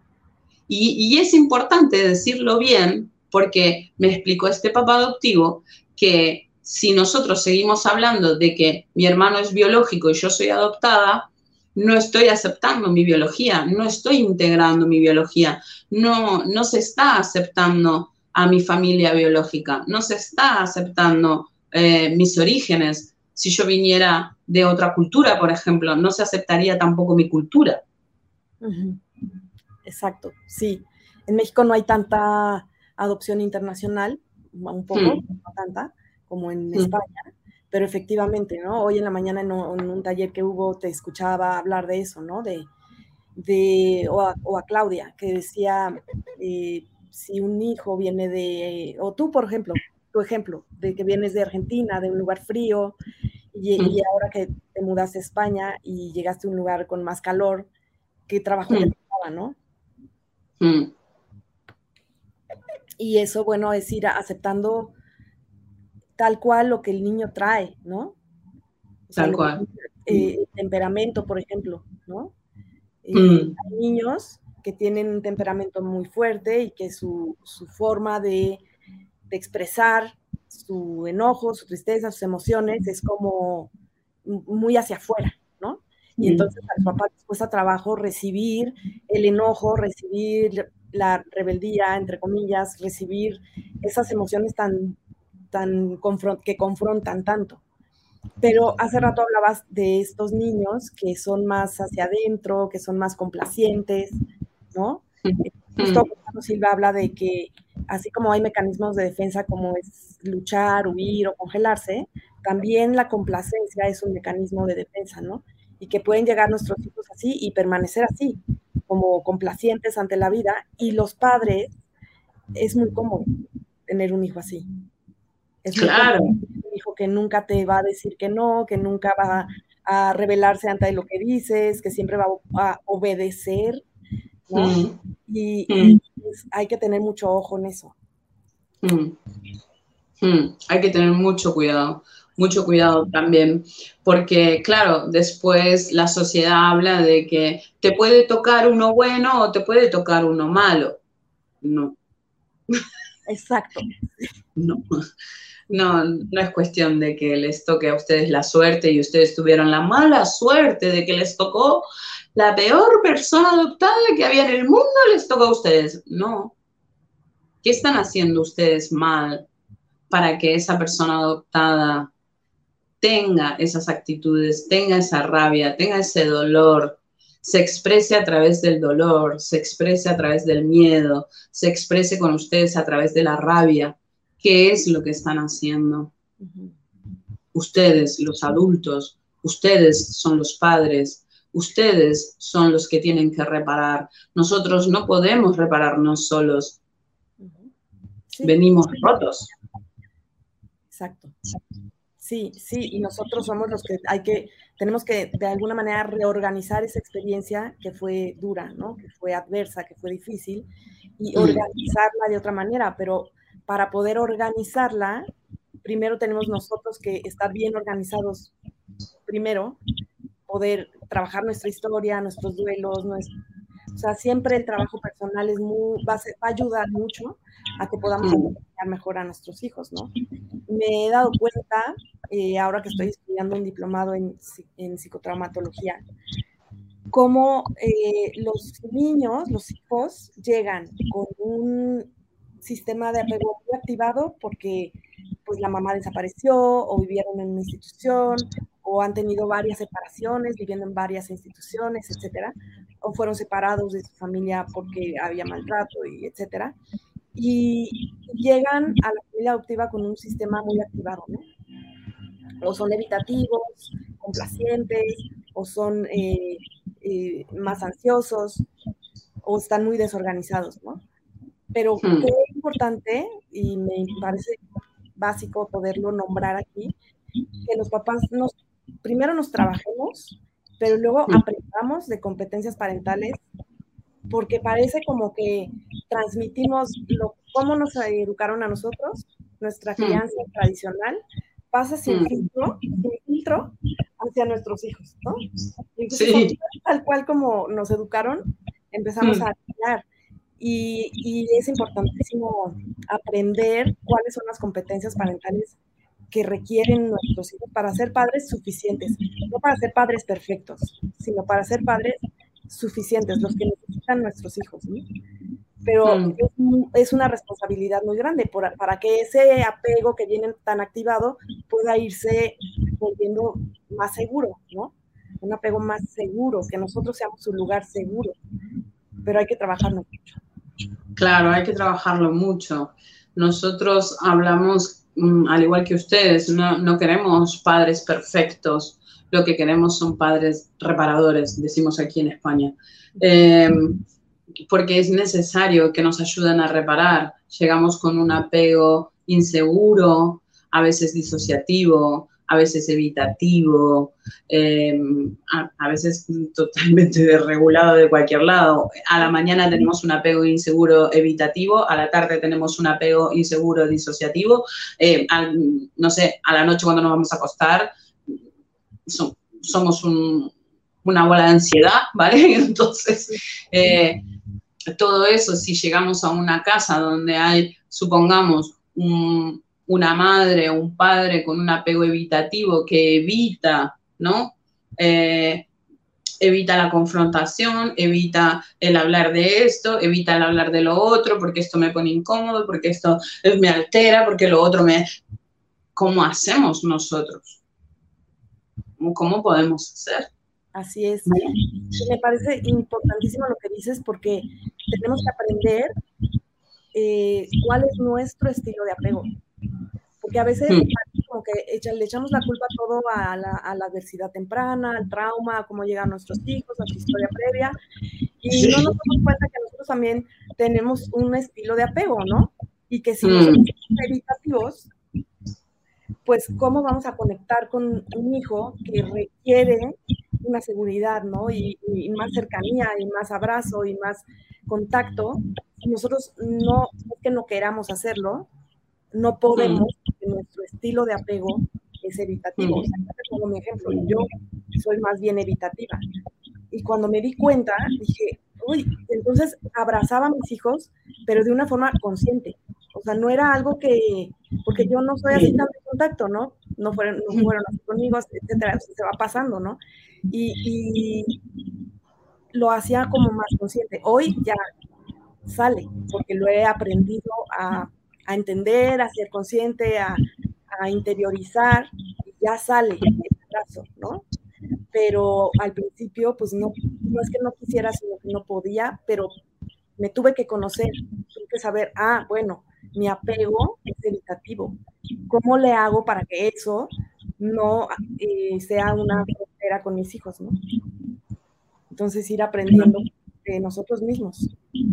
Y es importante decirlo bien porque me explicó este papá adoptivo que si nosotros seguimos hablando de que mi hermano es biológico y yo soy adoptada, no estoy aceptando mi biología, no estoy integrando mi biología, no se está aceptando a mi familia biológica, no se está aceptando mis orígenes. Si yo viniera de otra cultura, por ejemplo, no se aceptaría tampoco mi cultura. Exacto, sí. En México no hay tanta adopción internacional, un poco, no tanta, como en España, pero efectivamente, ¿no? Hoy en la mañana en un taller que hubo te escuchaba hablar de eso, ¿no? O a Claudia, que decía, si un hijo viene o tú, por ejemplo, tu ejemplo, de que vienes de Argentina, de un lugar frío, y ahora que te mudaste a España y llegaste a un lugar con más calor, ¿qué trabajo te costaba, no? Y eso, bueno, es ir aceptando tal cual lo que el niño trae, ¿no? O sea, tal cual. El temperamento, por ejemplo, ¿no? Hay niños que tienen un temperamento muy fuerte y que su forma de expresar su enojo, su tristeza, sus emociones es como muy hacia afuera, ¿no? Y entonces a los papás les cuesta trabajo recibir el enojo, recibir la rebeldía, entre comillas, recibir esas emociones que confrontan tanto. Pero hace rato hablabas de estos niños que son más hacia adentro, que son más complacientes, ¿no? Justo Silva habla de que así como hay mecanismos de defensa como es luchar, huir o congelarse, también la complacencia es un mecanismo de defensa, ¿no? Y que pueden llegar nuestros hijos así y permanecer así, como complacientes ante la vida, y los padres, es muy cómodo tener un hijo así. Es muy cómodo, un hijo que nunca te va a decir que no, que nunca va a rebelarse ante lo que dices, que siempre va a obedecer, ¿no? Y hay que tener mucho ojo en eso. Hay que tener mucho cuidado también, porque claro, después la sociedad habla de que te puede tocar uno bueno o te puede tocar uno malo. No. Exacto. No es cuestión de que les toque a ustedes la suerte y ustedes tuvieron la mala suerte de que les tocó la peor persona adoptada que había en el mundo, les tocó a ustedes. No. ¿Qué están haciendo ustedes mal para que esa persona adoptada tenga esas actitudes, tenga esa rabia, tenga ese dolor, se exprese a través del dolor, se exprese a través del miedo, se exprese con ustedes a través de la rabia? ¿Qué es lo que están haciendo? Ustedes, los adultos, ustedes son los padres, ustedes son los que tienen que reparar. Nosotros no podemos repararnos solos. Sí. Venimos rotos. Exacto. Sí, sí, y nosotros somos los que tenemos que de alguna manera reorganizar esa experiencia que fue dura, ¿no? Que fue adversa, que fue difícil, y organizarla de otra manera, pero para poder organizarla, primero tenemos nosotros que estar bien organizados primero, poder trabajar nuestra historia, nuestros duelos, o sea, siempre el trabajo personal va a ayudar mucho a que podamos acompañar mejor a nuestros hijos, ¿no? Me he dado cuenta, ahora que estoy estudiando un diplomado en psicotraumatología, cómo los niños, los hijos, llegan con un sistema de apego muy activado porque pues la mamá desapareció o vivieron en una institución o han tenido varias separaciones, viviendo en varias instituciones, etcétera, o fueron separados de su familia porque había maltrato y etcétera, y llegan a la familia adoptiva con un sistema muy activado, ¿no? O son evitativos, complacientes, o son más ansiosos, o están muy desorganizados, ¿no? Pero qué importante, y me parece básico poderlo nombrar aquí, que los papás primero nos trabajemos, pero luego aprendamos de competencias parentales, porque parece como que transmitimos cómo nos educaron a nosotros, nuestra crianza tradicional, pasa sin filtro hacia nuestros hijos, ¿no? Entonces, tal cual como nos educaron, empezamos a enseñar. Y es importantísimo aprender cuáles son las competencias parentales que requieren nuestros hijos para ser padres suficientes, no para ser padres perfectos, sino para ser padres suficientes, los que necesitan nuestros hijos, ¿no? Pero es una responsabilidad muy grande para que ese apego que viene tan activado pueda irse volviendo más seguro, ¿no? Un apego más seguro, que nosotros seamos un lugar seguro, pero hay que trabajarlo mucho. Claro, hay que trabajarlo mucho. Nosotros hablamos, al igual que ustedes, no queremos padres perfectos, lo que queremos son padres reparadores, decimos aquí en España. Porque es necesario que nos ayuden a reparar. Llegamos con un apego inseguro, a veces disociativo, a veces evitativo, a veces totalmente desregulado de cualquier lado. A la mañana tenemos un apego inseguro evitativo, a la tarde tenemos un apego inseguro disociativo, no sé, a la noche cuando nos vamos a acostar somos una bola de ansiedad, ¿vale? Entonces, todo eso, si llegamos a una casa donde hay, supongamos, una madre o un padre con un apego evitativo que evita, ¿no? Evita la confrontación, evita el hablar de esto, evita el hablar de lo otro, porque esto me pone incómodo, porque esto me altera, porque lo otro me... ¿Cómo hacemos nosotros? ¿Cómo podemos hacer? Así es. Me parece importantísimo lo que dices porque tenemos que aprender cuál es nuestro estilo de apego. Porque a veces como que le echamos la culpa todo a la adversidad temprana, al trauma, a cómo llegan nuestros hijos, a su historia previa, y no nos damos cuenta que nosotros también tenemos un estilo de apego, ¿no? Y que si nosotros somos evitativos, pues cómo vamos a conectar con un hijo que requiere una seguridad, ¿no? Y más cercanía, y más abrazo, y más contacto. Si nosotros no es que no queramos hacerlo, no podemos, porque nuestro estilo de apego es evitativo. O sea, como mi ejemplo, yo soy más bien evitativa. Y cuando me di cuenta, dije, uy, entonces abrazaba a mis hijos, pero de una forma consciente. O sea, no era algo que, porque yo no soy así tan de contacto, ¿no? No fueron así conmigo, etcétera, se va pasando, ¿no? Y lo hacía como más consciente. Hoy ya sale, porque lo he aprendido a entender, a ser consciente, a interiorizar, y ya sale el abrazo, ¿no? Pero al principio, pues no es que no quisiera, sino que no podía, pero me tuve que conocer, tuve que saber, bueno, mi apego es evitativo. ¿Cómo le hago para que eso no sea una frontera con mis hijos, ¿no? Entonces, ir aprendiendo de nosotros mismos.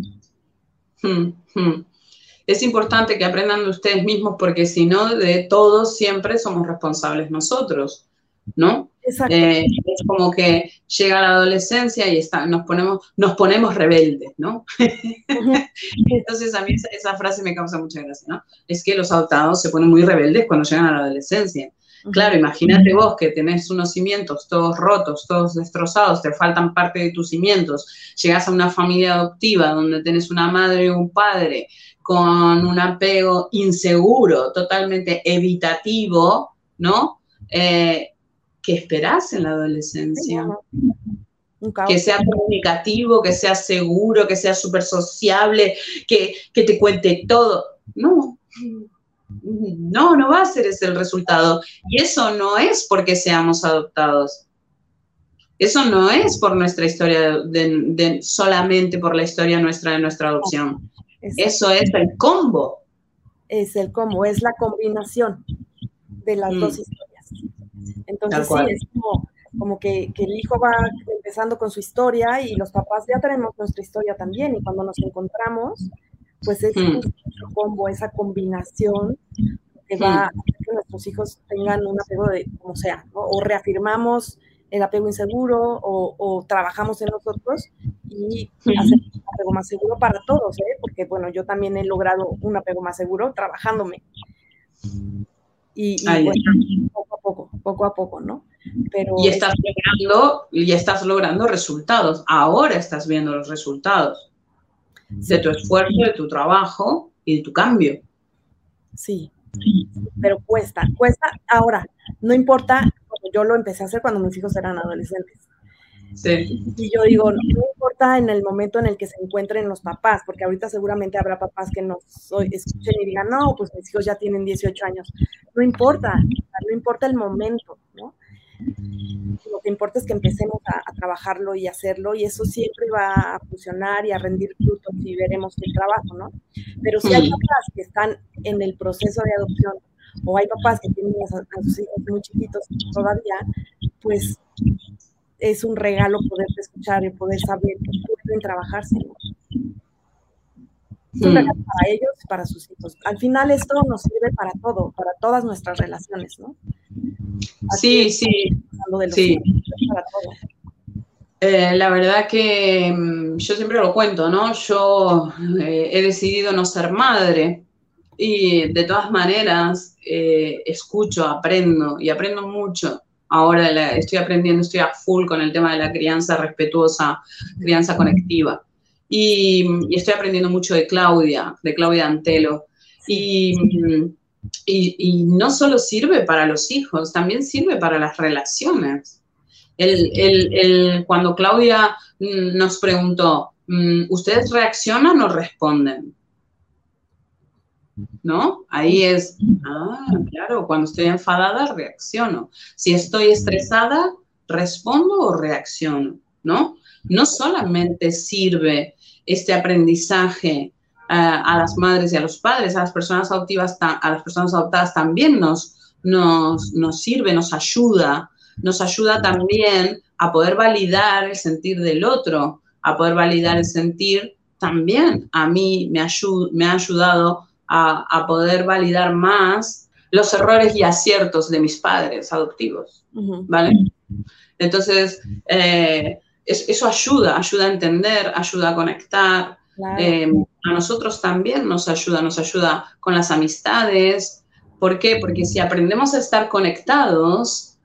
Es importante que aprendan de ustedes mismos porque si no, de todos siempre somos responsables nosotros, ¿no? Exacto. Es como que llega la adolescencia y nos ponemos rebeldes, ¿no? Entonces a mí esa frase me causa mucha gracia, ¿no? Es que los adoptados se ponen muy rebeldes cuando llegan a la adolescencia. Claro, imagínate vos que tenés unos cimientos todos rotos, todos destrozados, te faltan parte de tus cimientos, llegás a una familia adoptiva donde tenés una madre y un padre con un apego inseguro, totalmente evitativo, ¿no? ¿Qué esperás en la adolescencia? Que sea comunicativo, que sea seguro, que sea súper sociable, que te cuente todo. No va a ser ese el resultado. Y eso no es porque seamos adoptados. Eso no es por nuestra historia, solamente por la historia nuestra de nuestra adopción. Eso es el combo. Es el combo, es la combinación de las dos historias. Entonces sí, es como que el hijo va empezando con su historia y los papás ya tenemos nuestra historia también, y cuando nos encontramos, pues es un combo, esa combinación que va a hacer que nuestros hijos tengan un apego de como sea, ¿no? O reafirmamos el apego inseguro o trabajamos en nosotros y hacemos un apego más seguro para todos, porque bueno, yo también he logrado un apego más seguro trabajándome. Y bueno, poco a poco, ¿no? Pero y estás logrando resultados. Ahora estás viendo los resultados de tu esfuerzo, de tu trabajo y de tu cambio. Sí, pero cuesta. Ahora, no importa, como yo lo empecé a hacer cuando mis hijos eran adolescentes. Sí. Y yo digo, no importa en el momento en el que se encuentren los papás, porque ahorita seguramente habrá papás que nos escuchen y digan, no, pues mis hijos ya tienen 18 años. No importa el momento, ¿no? Lo que importa es que empecemos a trabajarlo y hacerlo, y eso siempre va a funcionar y a rendir frutos y veremos el trabajo, ¿no? Pero si hay papás que están en el proceso de adopción o hay papás que tienen a sus hijos muy chiquitos todavía, pues es un regalo poder escuchar y poder saber que pueden trabajarse, ¿no? Es un regalo para ellos y para sus hijos. Al final esto nos sirve para todo, para todas nuestras relaciones, ¿no? Sí. Para todo. La verdad que yo siempre lo cuento, ¿no? Yo he decidido no ser madre y de todas maneras escucho, aprendo y aprendo mucho. Ahora estoy aprendiendo, estoy a full con el tema de la crianza respetuosa, crianza conectiva. Y estoy aprendiendo mucho de Claudia Antelo. Sí. Y no solo sirve para los hijos, también sirve para las relaciones. Cuando Claudia nos preguntó, ¿ustedes reaccionan o responden? ¿No? Ahí es, claro, cuando estoy enfadada reacciono. Si estoy estresada, respondo o reacciono, ¿no? No solamente sirve este aprendizaje a las madres y a los padres, a las personas adoptadas también nos sirve, nos ayuda también a poder validar el sentir del otro, a poder validar el sentir también. A mí me ha ayudado a poder validar más los errores y aciertos de mis padres adoptivos, ¿vale? Entonces, eso ayuda a entender, ayuda a conectar. Claro. A nosotros también nos ayuda con las amistades. ¿Por qué? Porque si aprendemos a estar conectados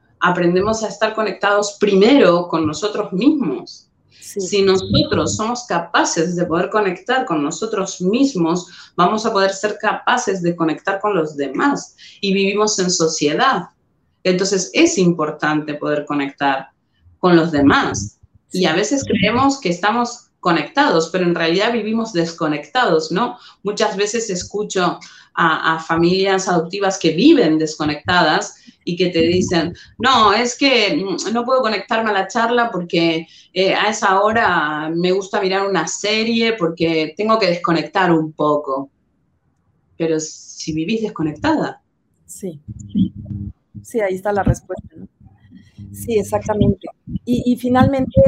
primero con nosotros mismos. Sí. Si nosotros somos capaces de poder conectar con nosotros mismos, vamos a poder ser capaces de conectar con los demás y vivimos en sociedad. Entonces es importante poder conectar con los demás. Sí. Y a veces creemos que estamos conectados, pero en realidad vivimos desconectados, ¿no? Muchas veces escucho a familias adoptivas que viven desconectadas y que te dicen, no, es que no puedo conectarme a la charla porque a esa hora me gusta mirar una serie porque tengo que desconectar un poco. Pero si vivís desconectada. Sí. Sí, ahí está la respuesta, ¿no? Sí, exactamente. Y finalmente,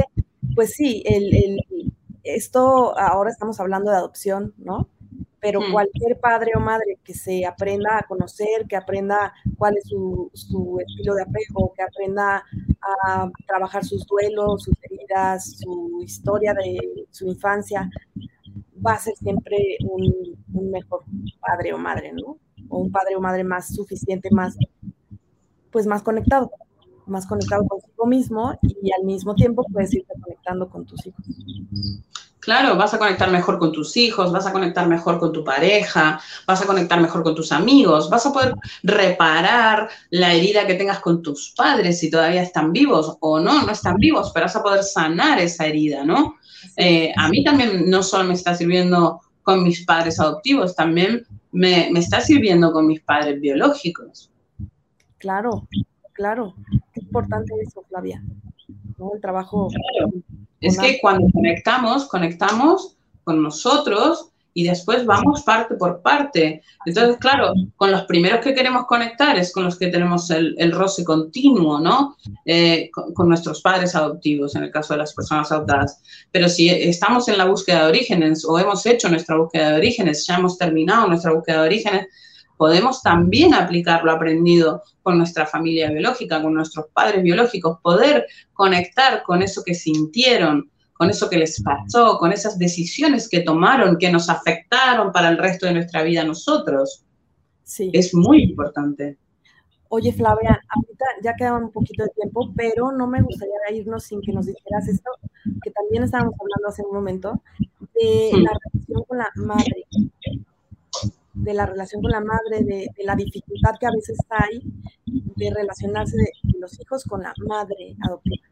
pues sí, esto ahora estamos hablando de adopción, ¿no? Pero cualquier padre o madre que se aprenda a conocer, que aprenda cuál es su estilo de apego, que aprenda a trabajar sus duelos, sus heridas, su historia de su infancia, va a ser siempre un mejor padre o madre, ¿no? O un padre o madre más suficiente, pues más conectado consigo mismo y al mismo tiempo puedes irte conectando con tus hijos. Claro, vas a conectar mejor con tus hijos, vas a conectar mejor con tu pareja, vas a conectar mejor con tus amigos, vas a poder reparar la herida que tengas con tus padres si todavía están vivos o no están vivos, pero vas a poder sanar esa herida, ¿no? A mí también no solo me está sirviendo con mis padres adoptivos, también me está sirviendo con mis padres biológicos. Claro, claro. Qué importante eso, Flavia, ¿no? El trabajo. Claro. Es que cuando conectamos con nosotros y después vamos parte por parte. Entonces, claro, con los primeros que queremos conectar es con los que tenemos el roce continuo, ¿no? Con nuestros padres adoptivos, en el caso de las personas adoptadas. Pero si estamos en la búsqueda de orígenes o hemos hecho nuestra búsqueda de orígenes, ya hemos terminado nuestra búsqueda de orígenes, podemos también aplicar lo aprendido con nuestra familia biológica, con nuestros padres biológicos, poder conectar con eso que sintieron, con eso que les pasó, con esas decisiones que tomaron, que nos afectaron para el resto de nuestra vida a nosotros. Sí. Es muy importante. Oye, Flavia, ahorita ya queda un poquito de tiempo, pero no me gustaría irnos sin que nos dijeras esto, que también estábamos hablando hace un momento, de la relación con la madre. De la relación con la madre, de la dificultad que a veces hay de relacionarse de los hijos con la madre adoptiva.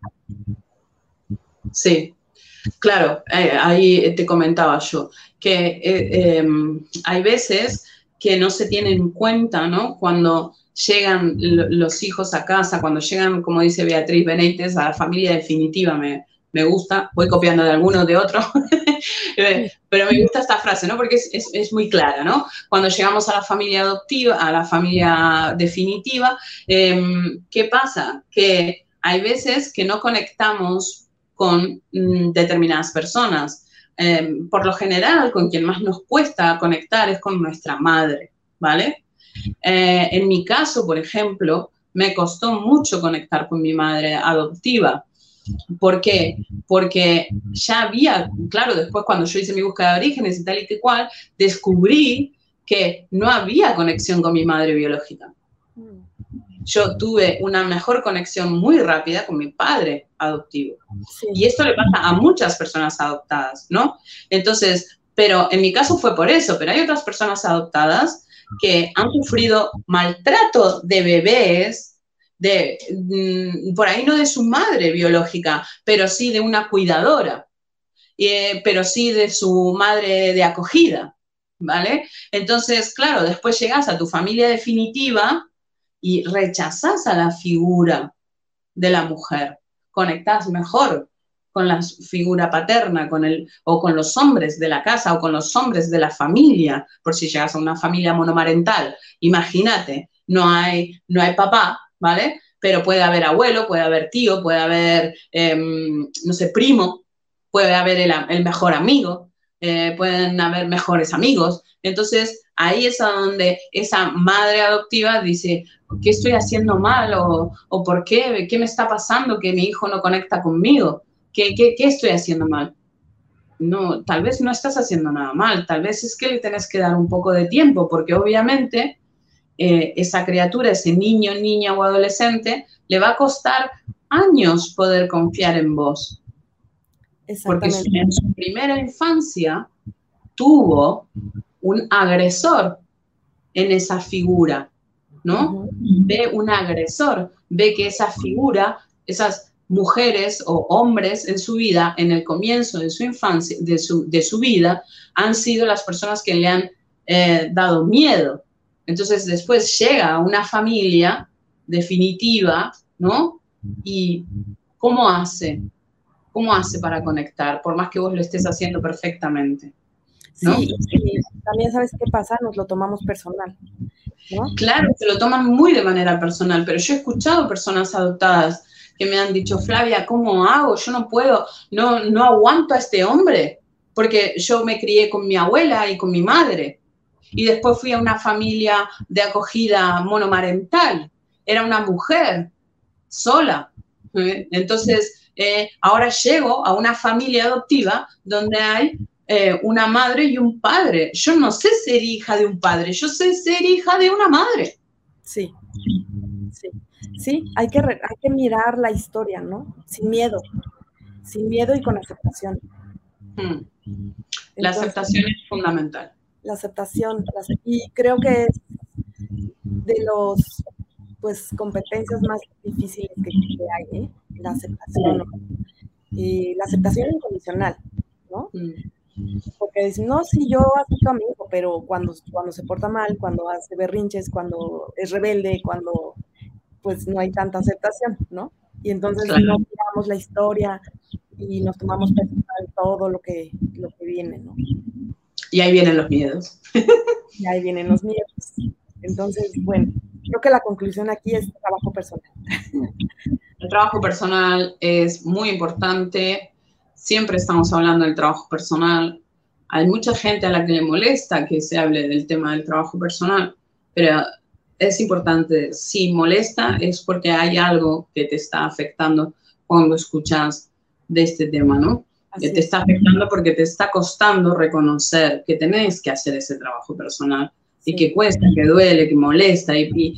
Sí, claro, ahí te comentaba yo, que hay veces que no se tiene en cuenta, ¿no? Cuando llegan los hijos a casa, cuando llegan, como dice Beatriz Benítez, a la familia definitiva, me gusta, voy copiando de alguno de otro, pero me gusta esta frase, ¿no? Porque es muy clara, ¿no? Cuando llegamos a la familia adoptiva, a la familia definitiva, ¿qué pasa? Que hay veces que no conectamos con determinadas personas. Por lo general, con quien más nos cuesta conectar es con nuestra madre, ¿vale? En mi caso, por ejemplo, me costó mucho conectar con mi madre adoptiva. ¿Por qué? Porque ya había, claro, después cuando yo hice mi búsqueda de orígenes y tal y que cual, descubrí que no había conexión con mi madre biológica. Yo tuve una mejor conexión muy rápida con mi padre adoptivo. Sí. Y esto le pasa a muchas personas adoptadas, ¿no? Entonces, pero en mi caso fue por eso, pero hay otras personas adoptadas que han sufrido maltrato de bebés, por ahí no de su madre biológica, pero sí de una cuidadora, pero sí de su madre de acogida, ¿vale? Entonces, claro, después llegas a tu familia definitiva y rechazas a la figura de la mujer, conectas mejor con la figura paterna, o con los hombres de la casa o con los hombres de la familia, por si llegas a una familia monomarental, imagínate, no hay papá, ¿vale? Pero puede haber abuelo, puede haber tío, puede haber, no sé, primo, puede haber el mejor amigo, pueden haber mejores amigos. Entonces, ahí es a donde esa madre adoptiva dice, ¿qué estoy haciendo mal? ¿O por qué? ¿Qué me está pasando que mi hijo no conecta conmigo? ¿Qué estoy haciendo mal? No, tal vez no estás haciendo nada mal, tal vez es que le tenés que dar un poco de tiempo, porque obviamente esa criatura, ese niño, niña o adolescente, le va a costar años poder confiar en vos. Porque en su primera infancia tuvo un agresor en esa figura, ¿no? Ve un agresor, ve que esa figura, esas mujeres o hombres en su vida, en el comienzo de su infancia, de su vida, han sido las personas que le han dado miedo. Entonces después llega a una familia definitiva, ¿no? Y ¿cómo hace? ¿Cómo hace para conectar? Por más que vos lo estés haciendo perfectamente. ¿no? Sí, y también sabes qué pasa, nos lo tomamos personal, ¿no? Claro, se lo toman muy de manera personal, pero yo he escuchado personas adoptadas que me han dicho, Flavia, ¿cómo hago? Yo no puedo, no aguanto a este hombre, porque yo me crié con mi abuela y con mi madre, y después fui a una familia de acogida monomarental, era una mujer sola. Entonces, ahora llego a una familia adoptiva donde hay una madre y un padre. Yo no sé ser hija de un padre, yo sé ser hija de una madre. Sí, sí, sí, hay que mirar la historia, ¿no? Sin miedo y con aceptación. La aceptación es fundamental. La aceptación, y creo que es de los, pues, competencias más difíciles que hay, ¿eh? La aceptación, la aceptación incondicional, ¿no? Porque dicen, no, sí, yo acepto a mi hijo, pero cuando se porta mal, cuando hace berrinches, cuando es rebelde, cuando pues no hay tanta aceptación, ¿no? Y entonces no miramos la historia y nos tomamos personal todo lo que viene, ¿no? Y ahí vienen los miedos. Y ahí vienen los miedos. Entonces, bueno, creo que la conclusión aquí es trabajo personal. El trabajo personal es muy importante. Siempre estamos hablando del trabajo personal. Hay mucha gente a la que le molesta que se hable del tema del trabajo personal, pero es importante. Si molesta es porque hay algo que te está afectando cuando escuchas de este tema, ¿no? Que te está afectando porque te está costando reconocer que tenés que hacer ese trabajo personal. Y que cuesta, que duele, que molesta.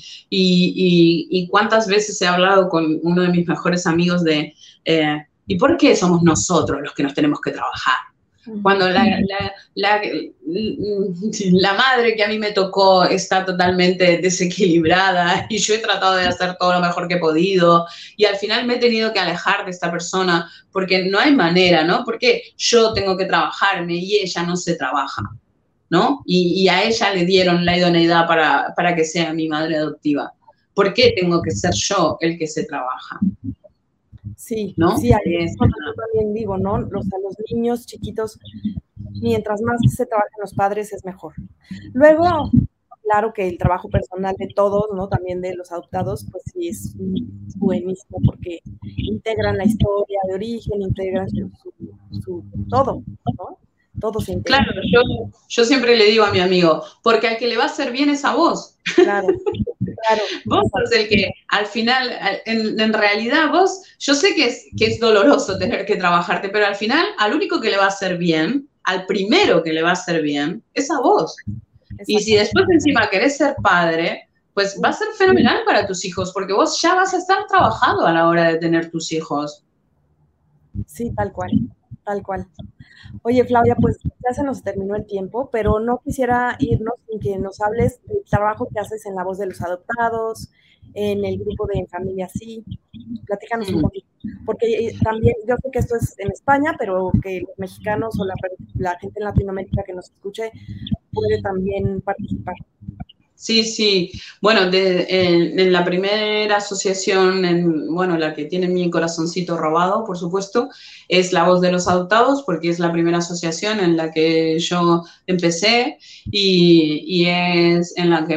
Y cuántas veces he hablado con uno de mis mejores amigos de ¿y por qué somos nosotros los que nos tenemos que trabajar? Cuando la madre que a mí me tocó está totalmente desequilibrada y yo he tratado de hacer todo lo mejor que he podido y al final me he tenido que alejar de esta persona porque no hay manera, ¿no? Porque yo tengo que trabajarme y ella no se trabaja, ¿no? Y a ella le dieron la idoneidad para que sea mi madre adoptiva. ¿Por qué tengo que ser yo el que se trabaja? Sí, ¿no? Sí, yo también digo, ¿no? A los niños chiquitos, mientras más se trabajen los padres, es mejor. Luego, claro que el trabajo personal de todos, ¿no? También de los adoptados, pues sí es buenísimo porque integran la historia de origen, integran su todo, ¿no? Todo se integra. Claro, yo siempre le digo a mi amigo, porque al que le va a hacer bien es a vos. Claro. Claro. Vos sos el que al final, en realidad vos, yo sé que es doloroso tener que trabajarte, pero al final al único que le va a hacer bien, al primero que le va a hacer bien, es a vos. Y si después encima querés ser padre, pues va a ser fenomenal para tus hijos, porque vos ya vas a estar trabajando a la hora de tener tus hijos. Sí, tal cual, tal cual. Oye, Flavia, pues ya se nos terminó el tiempo, pero no quisiera irnos sin que nos hables del trabajo que haces en La Voz de los Adoptados, en el grupo de En Familia Sí. Platícanos un poquito, porque también yo sé que esto es en España, pero que los mexicanos o la gente en Latinoamérica que nos escuche puede también participar. Sí, sí. Bueno, en la primera asociación, la que tiene mi corazoncito robado, por supuesto, es La Voz de los Adoptados, porque es la primera asociación en la que yo empecé y es en la que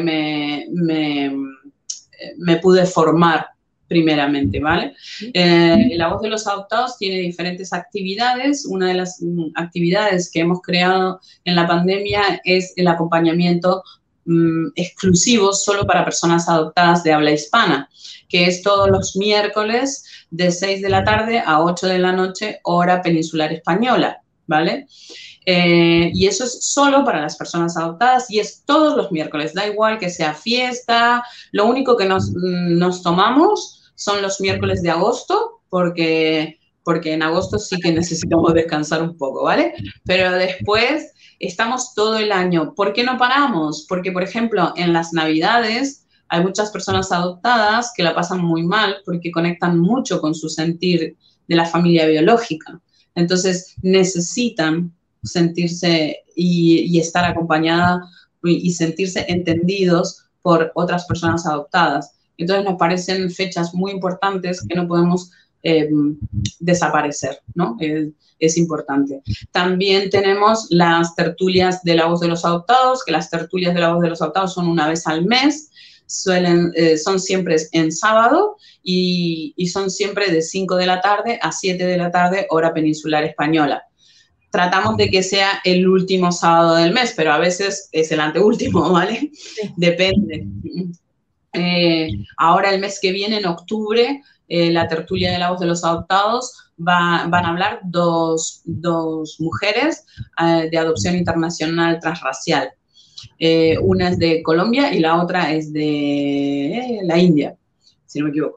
me pude formar primeramente, ¿vale? La Voz de los Adoptados tiene diferentes actividades. Una de las actividades que hemos creado en la pandemia es el acompañamiento exclusivo solo para personas adoptadas de habla hispana, que es todos los miércoles de 6 de la tarde a 8 de la noche, hora peninsular española, ¿vale? Y eso es solo para las personas adoptadas y es todos los miércoles, da igual que sea fiesta, lo único que nos tomamos son los miércoles de agosto, porque en agosto sí que necesitamos descansar un poco, ¿vale? Pero después estamos todo el año. ¿Por qué no paramos? Porque, por ejemplo, en las Navidades hay muchas personas adoptadas que la pasan muy mal porque conectan mucho con su sentir de la familia biológica. Entonces, necesitan sentirse y estar acompañada y sentirse entendidos por otras personas adoptadas. Entonces, nos parecen fechas muy importantes que no podemos desaparecer, ¿no? Es importante. También tenemos las tertulias de la voz de los adoptados, que las tertulias de la voz de los adoptados son una vez al mes, son siempre en sábado y son siempre de 5 de la tarde a 7 de la tarde, hora peninsular española. Tratamos de que sea el último sábado del mes, pero a veces es el anteúltimo, ¿vale? Depende. Ahora el mes que viene, en octubre, la tertulia de la voz de los adoptados van a hablar dos mujeres de adopción internacional transracial. Una es de Colombia y la otra es de la India, si no me equivoco.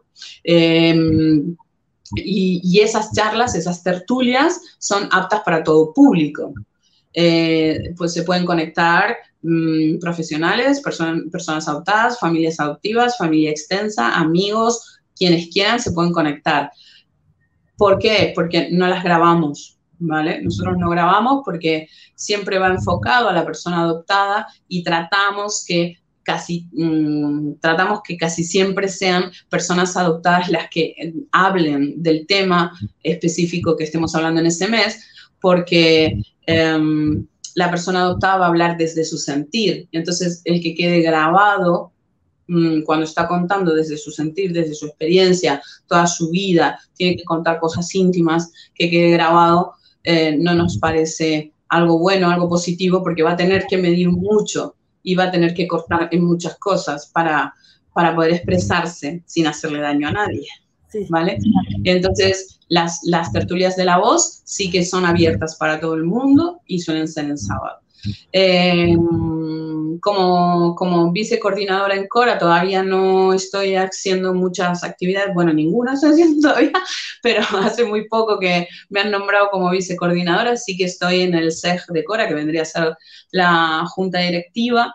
Y esas charlas, esas tertulias son aptas para todo público. Pues se pueden conectar profesionales, personas adoptadas, familias adoptivas, familia extensa, amigos, quienes quieran se pueden conectar. ¿Por qué? Porque no las grabamos, ¿vale? Nosotros no grabamos porque siempre va enfocado a la persona adoptada y tratamos que casi siempre sean personas adoptadas las que hablen del tema específico que estemos hablando en ese mes, porque la persona adoptada va a hablar desde su sentir. Entonces, el que quede grabado cuando está contando desde su sentir, desde su experiencia, toda su vida, tiene que contar cosas íntimas, que quede grabado, no nos parece algo bueno, algo positivo, porque va a tener que medir mucho y va a tener que cortar en muchas cosas para poder expresarse sin hacerle daño a nadie, ¿vale? Entonces, las tertulias de la voz sí que son abiertas para todo el mundo y suelen ser en sábado. Como vicecoordinadora en Cora todavía no estoy haciendo muchas actividades, bueno, ninguna estoy haciendo todavía, pero hace muy poco que me han nombrado como vicecoordinadora, sí que estoy en el SEG de Cora, que vendría a ser la junta directiva,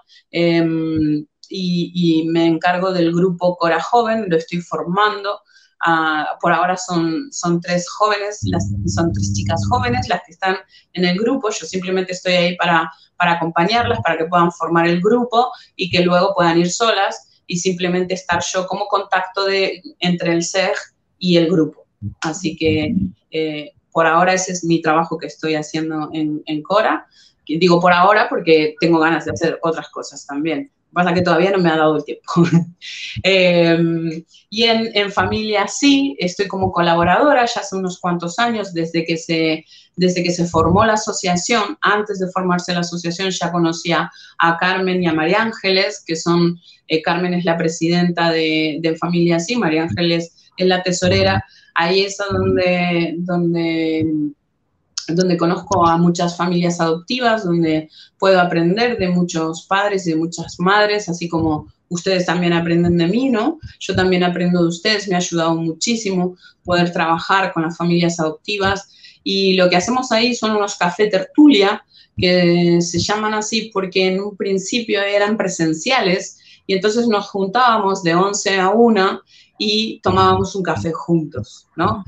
y me encargo del grupo Cora Joven, lo estoy formando. Por ahora son 3 jóvenes, son 3 chicas jóvenes las que están en el grupo. Yo simplemente estoy ahí para acompañarlas, para que puedan formar el grupo y que luego puedan ir solas y simplemente estar yo como contacto entre el SEG y el grupo. Así que por ahora ese es mi trabajo que estoy haciendo en Cora. Digo por ahora porque tengo ganas de hacer otras cosas también. Pasa que todavía no me ha dado el tiempo. Y en familia sí, estoy como colaboradora ya hace unos cuantos años, desde que se formó la asociación. Antes de formarse la asociación ya conocía a Carmen y a María Ángeles, que son, Carmen es la presidenta de Familia Sí, María Ángeles es la tesorera. Ahí es donde conozco a muchas familias adoptivas, donde puedo aprender de muchos padres y de muchas madres, así como ustedes también aprenden de mí, ¿no? Yo también aprendo de ustedes, me ha ayudado muchísimo poder trabajar con las familias adoptivas. Y lo que hacemos ahí son unos café tertulia, que se llaman así porque en un principio eran presenciales, y entonces nos juntábamos de 11 a 1 y tomábamos un café juntos, ¿no?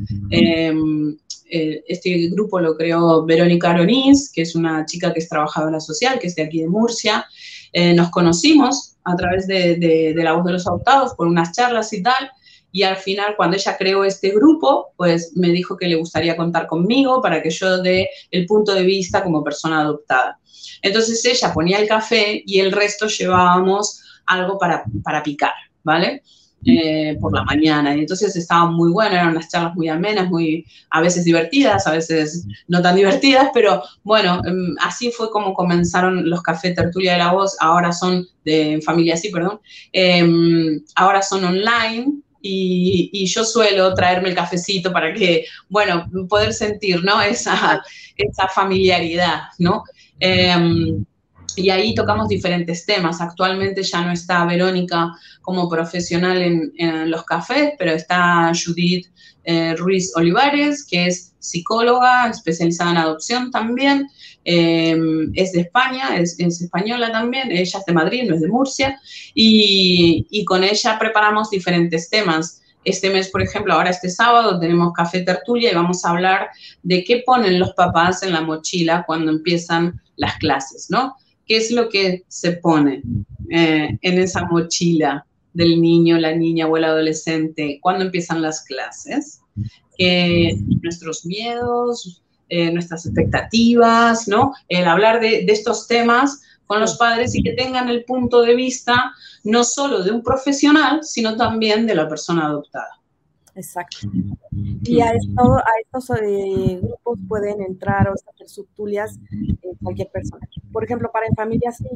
Este grupo lo creó Verónica Aronís, que es una chica que es trabajadora social, que es de aquí de Murcia. Nos conocimos a través de la voz de los adoptados por unas charlas y tal, y al final, cuando ella creó este grupo, pues me dijo que le gustaría contar conmigo para que yo dé el punto de vista como persona adoptada. Entonces ella ponía el café y el resto llevábamos algo para picar, ¿vale? Por la mañana, y entonces estaba muy bueno, eran unas charlas muy amenas, a veces divertidas, a veces no tan divertidas, pero bueno, así fue como comenzaron los café tertulia de la voz. Ahora son de Familia Sí, perdón, ahora son online, y yo suelo traerme el cafecito para que, bueno, poder sentir, ¿no? Esa familiaridad, ¿no? Y ahí tocamos diferentes temas. Actualmente ya no está Verónica como profesional en los cafés, pero está Judith Ruiz Olivares, que es psicóloga especializada en adopción también. Es de España, es española también. Ella es de Madrid, no es de Murcia. Y con ella preparamos diferentes temas. Este mes, por ejemplo, ahora este sábado tenemos café tertulia y vamos a hablar de qué ponen los papás en la mochila cuando empiezan las clases, ¿no? ¿Qué es lo que se pone en esa mochila del niño, la niña o el adolescente cuando empiezan las clases? nuestros miedos, nuestras expectativas, ¿no? El hablar de estos temas con los padres y que tengan el punto de vista no solo de un profesional, sino también de la persona adoptada. Exacto. Y a estos grupos pueden entrar o hacer subtulias cualquier persona. Por ejemplo, para en familia sí.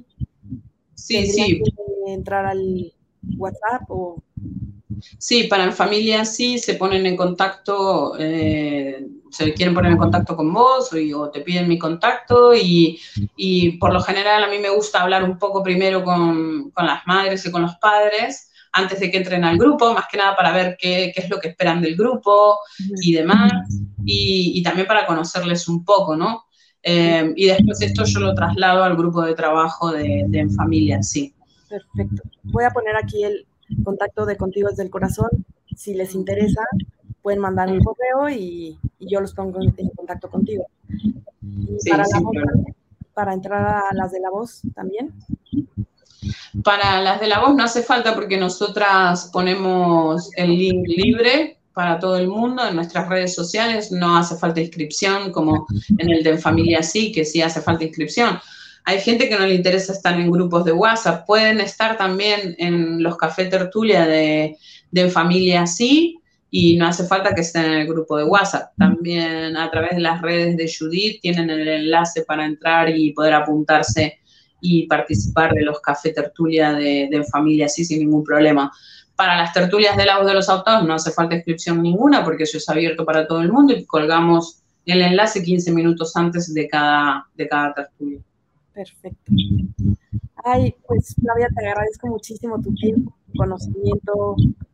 Sí. Que entrar al WhatsApp o... Sí, para en familia sí, se ponen en contacto, se quieren poner en contacto con vos o te piden mi contacto y por lo general a mí me gusta hablar un poco primero con las madres y con los padres antes de que entren al grupo, más que nada para ver qué es lo que esperan del grupo y demás, y también para conocerles un poco, ¿no? Y después esto yo lo traslado al grupo de trabajo de en familia, sí. Perfecto. Voy a poner aquí el contacto de Contigo desde el Corazón. Si les interesa, pueden mandar un correo y yo los pongo en contacto contigo. Sí, para entrar a las de la voz también. Para las de la voz no hace falta porque nosotras ponemos el link libre para todo el mundo en nuestras redes sociales, no hace falta inscripción como en el de En Familia Sí, que sí hace falta inscripción. Hay gente que no le interesa estar en grupos de WhatsApp, pueden estar también en los café tertulia de En Familia Sí y no hace falta que estén en el grupo de WhatsApp. También a través de las redes de Judith tienen el enlace para entrar y poder apuntarse y participar de los café tertulia de En Familia Sí sin ningún problema. Para las tertulias de la voz de los adoptados no hace falta inscripción ninguna porque eso es abierto para todo el mundo y colgamos el enlace 15 minutos antes de cada tertulia. Perfecto. Ay, pues Flavia, te agradezco muchísimo tu tiempo, tu conocimiento,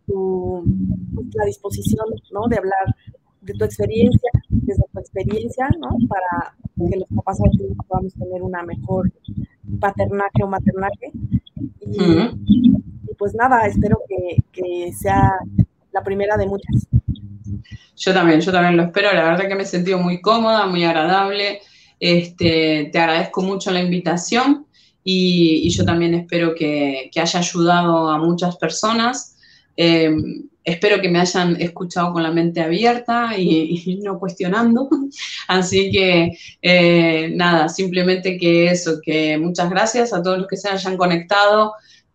la disposición, ¿no? De hablar de tu experiencia, desde tu experiencia, ¿no? Para que los papás adoptivos podamos tener una mejor paternaje o maternaje. Y pues nada, espero que sea la primera de muchas. Yo también lo espero. La verdad que me he sentido muy cómoda, muy agradable. Te agradezco mucho la invitación y yo también espero que haya ayudado a muchas personas. Espero que me hayan escuchado con la mente abierta y no cuestionando. Así que, nada, simplemente que muchas gracias a todos los que se hayan conectado.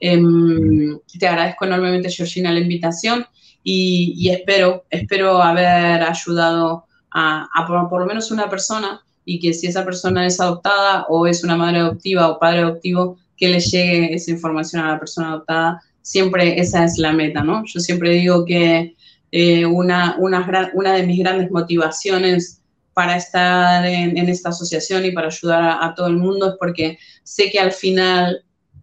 Te agradezco enormemente, Georgina, la invitación y espero haber ayudado a por lo menos una persona y que si esa persona es adoptada o es una madre adoptiva o padre adoptivo, que le llegue esa información a la persona adoptada. Siempre esa es la meta, ¿no? Yo siempre digo que una de mis grandes motivaciones para estar en esta asociación y para ayudar a todo el mundo es porque sé que al final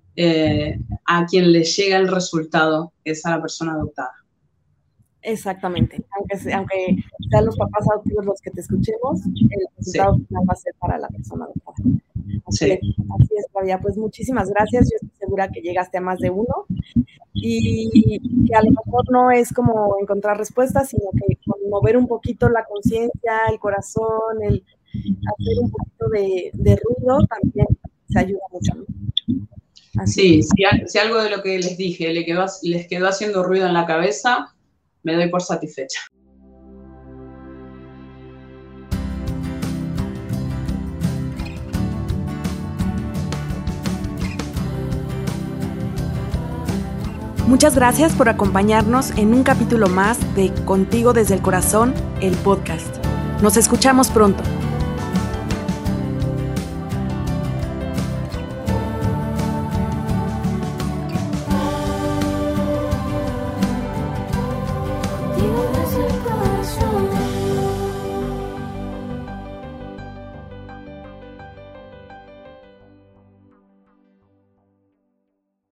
a quien le llega el resultado es a la persona adoptada. Exactamente, aunque sean los papás adoptivos los que te escuchemos, el resultado final va a ser para la persona adoptada. Así es, Flavia. Pues muchísimas gracias. Yo estoy segura que llegaste a más de uno y que a lo mejor no es como encontrar respuestas, sino que mover un poquito la conciencia, el corazón, el hacer un poquito de ruido también se ayuda mucho, ¿no? Sí, si algo de lo que les dije les quedó haciendo ruido en la cabeza, me doy por satisfecha. Muchas gracias por acompañarnos en un capítulo más de Contigo desde el Corazón, el podcast. Nos escuchamos pronto.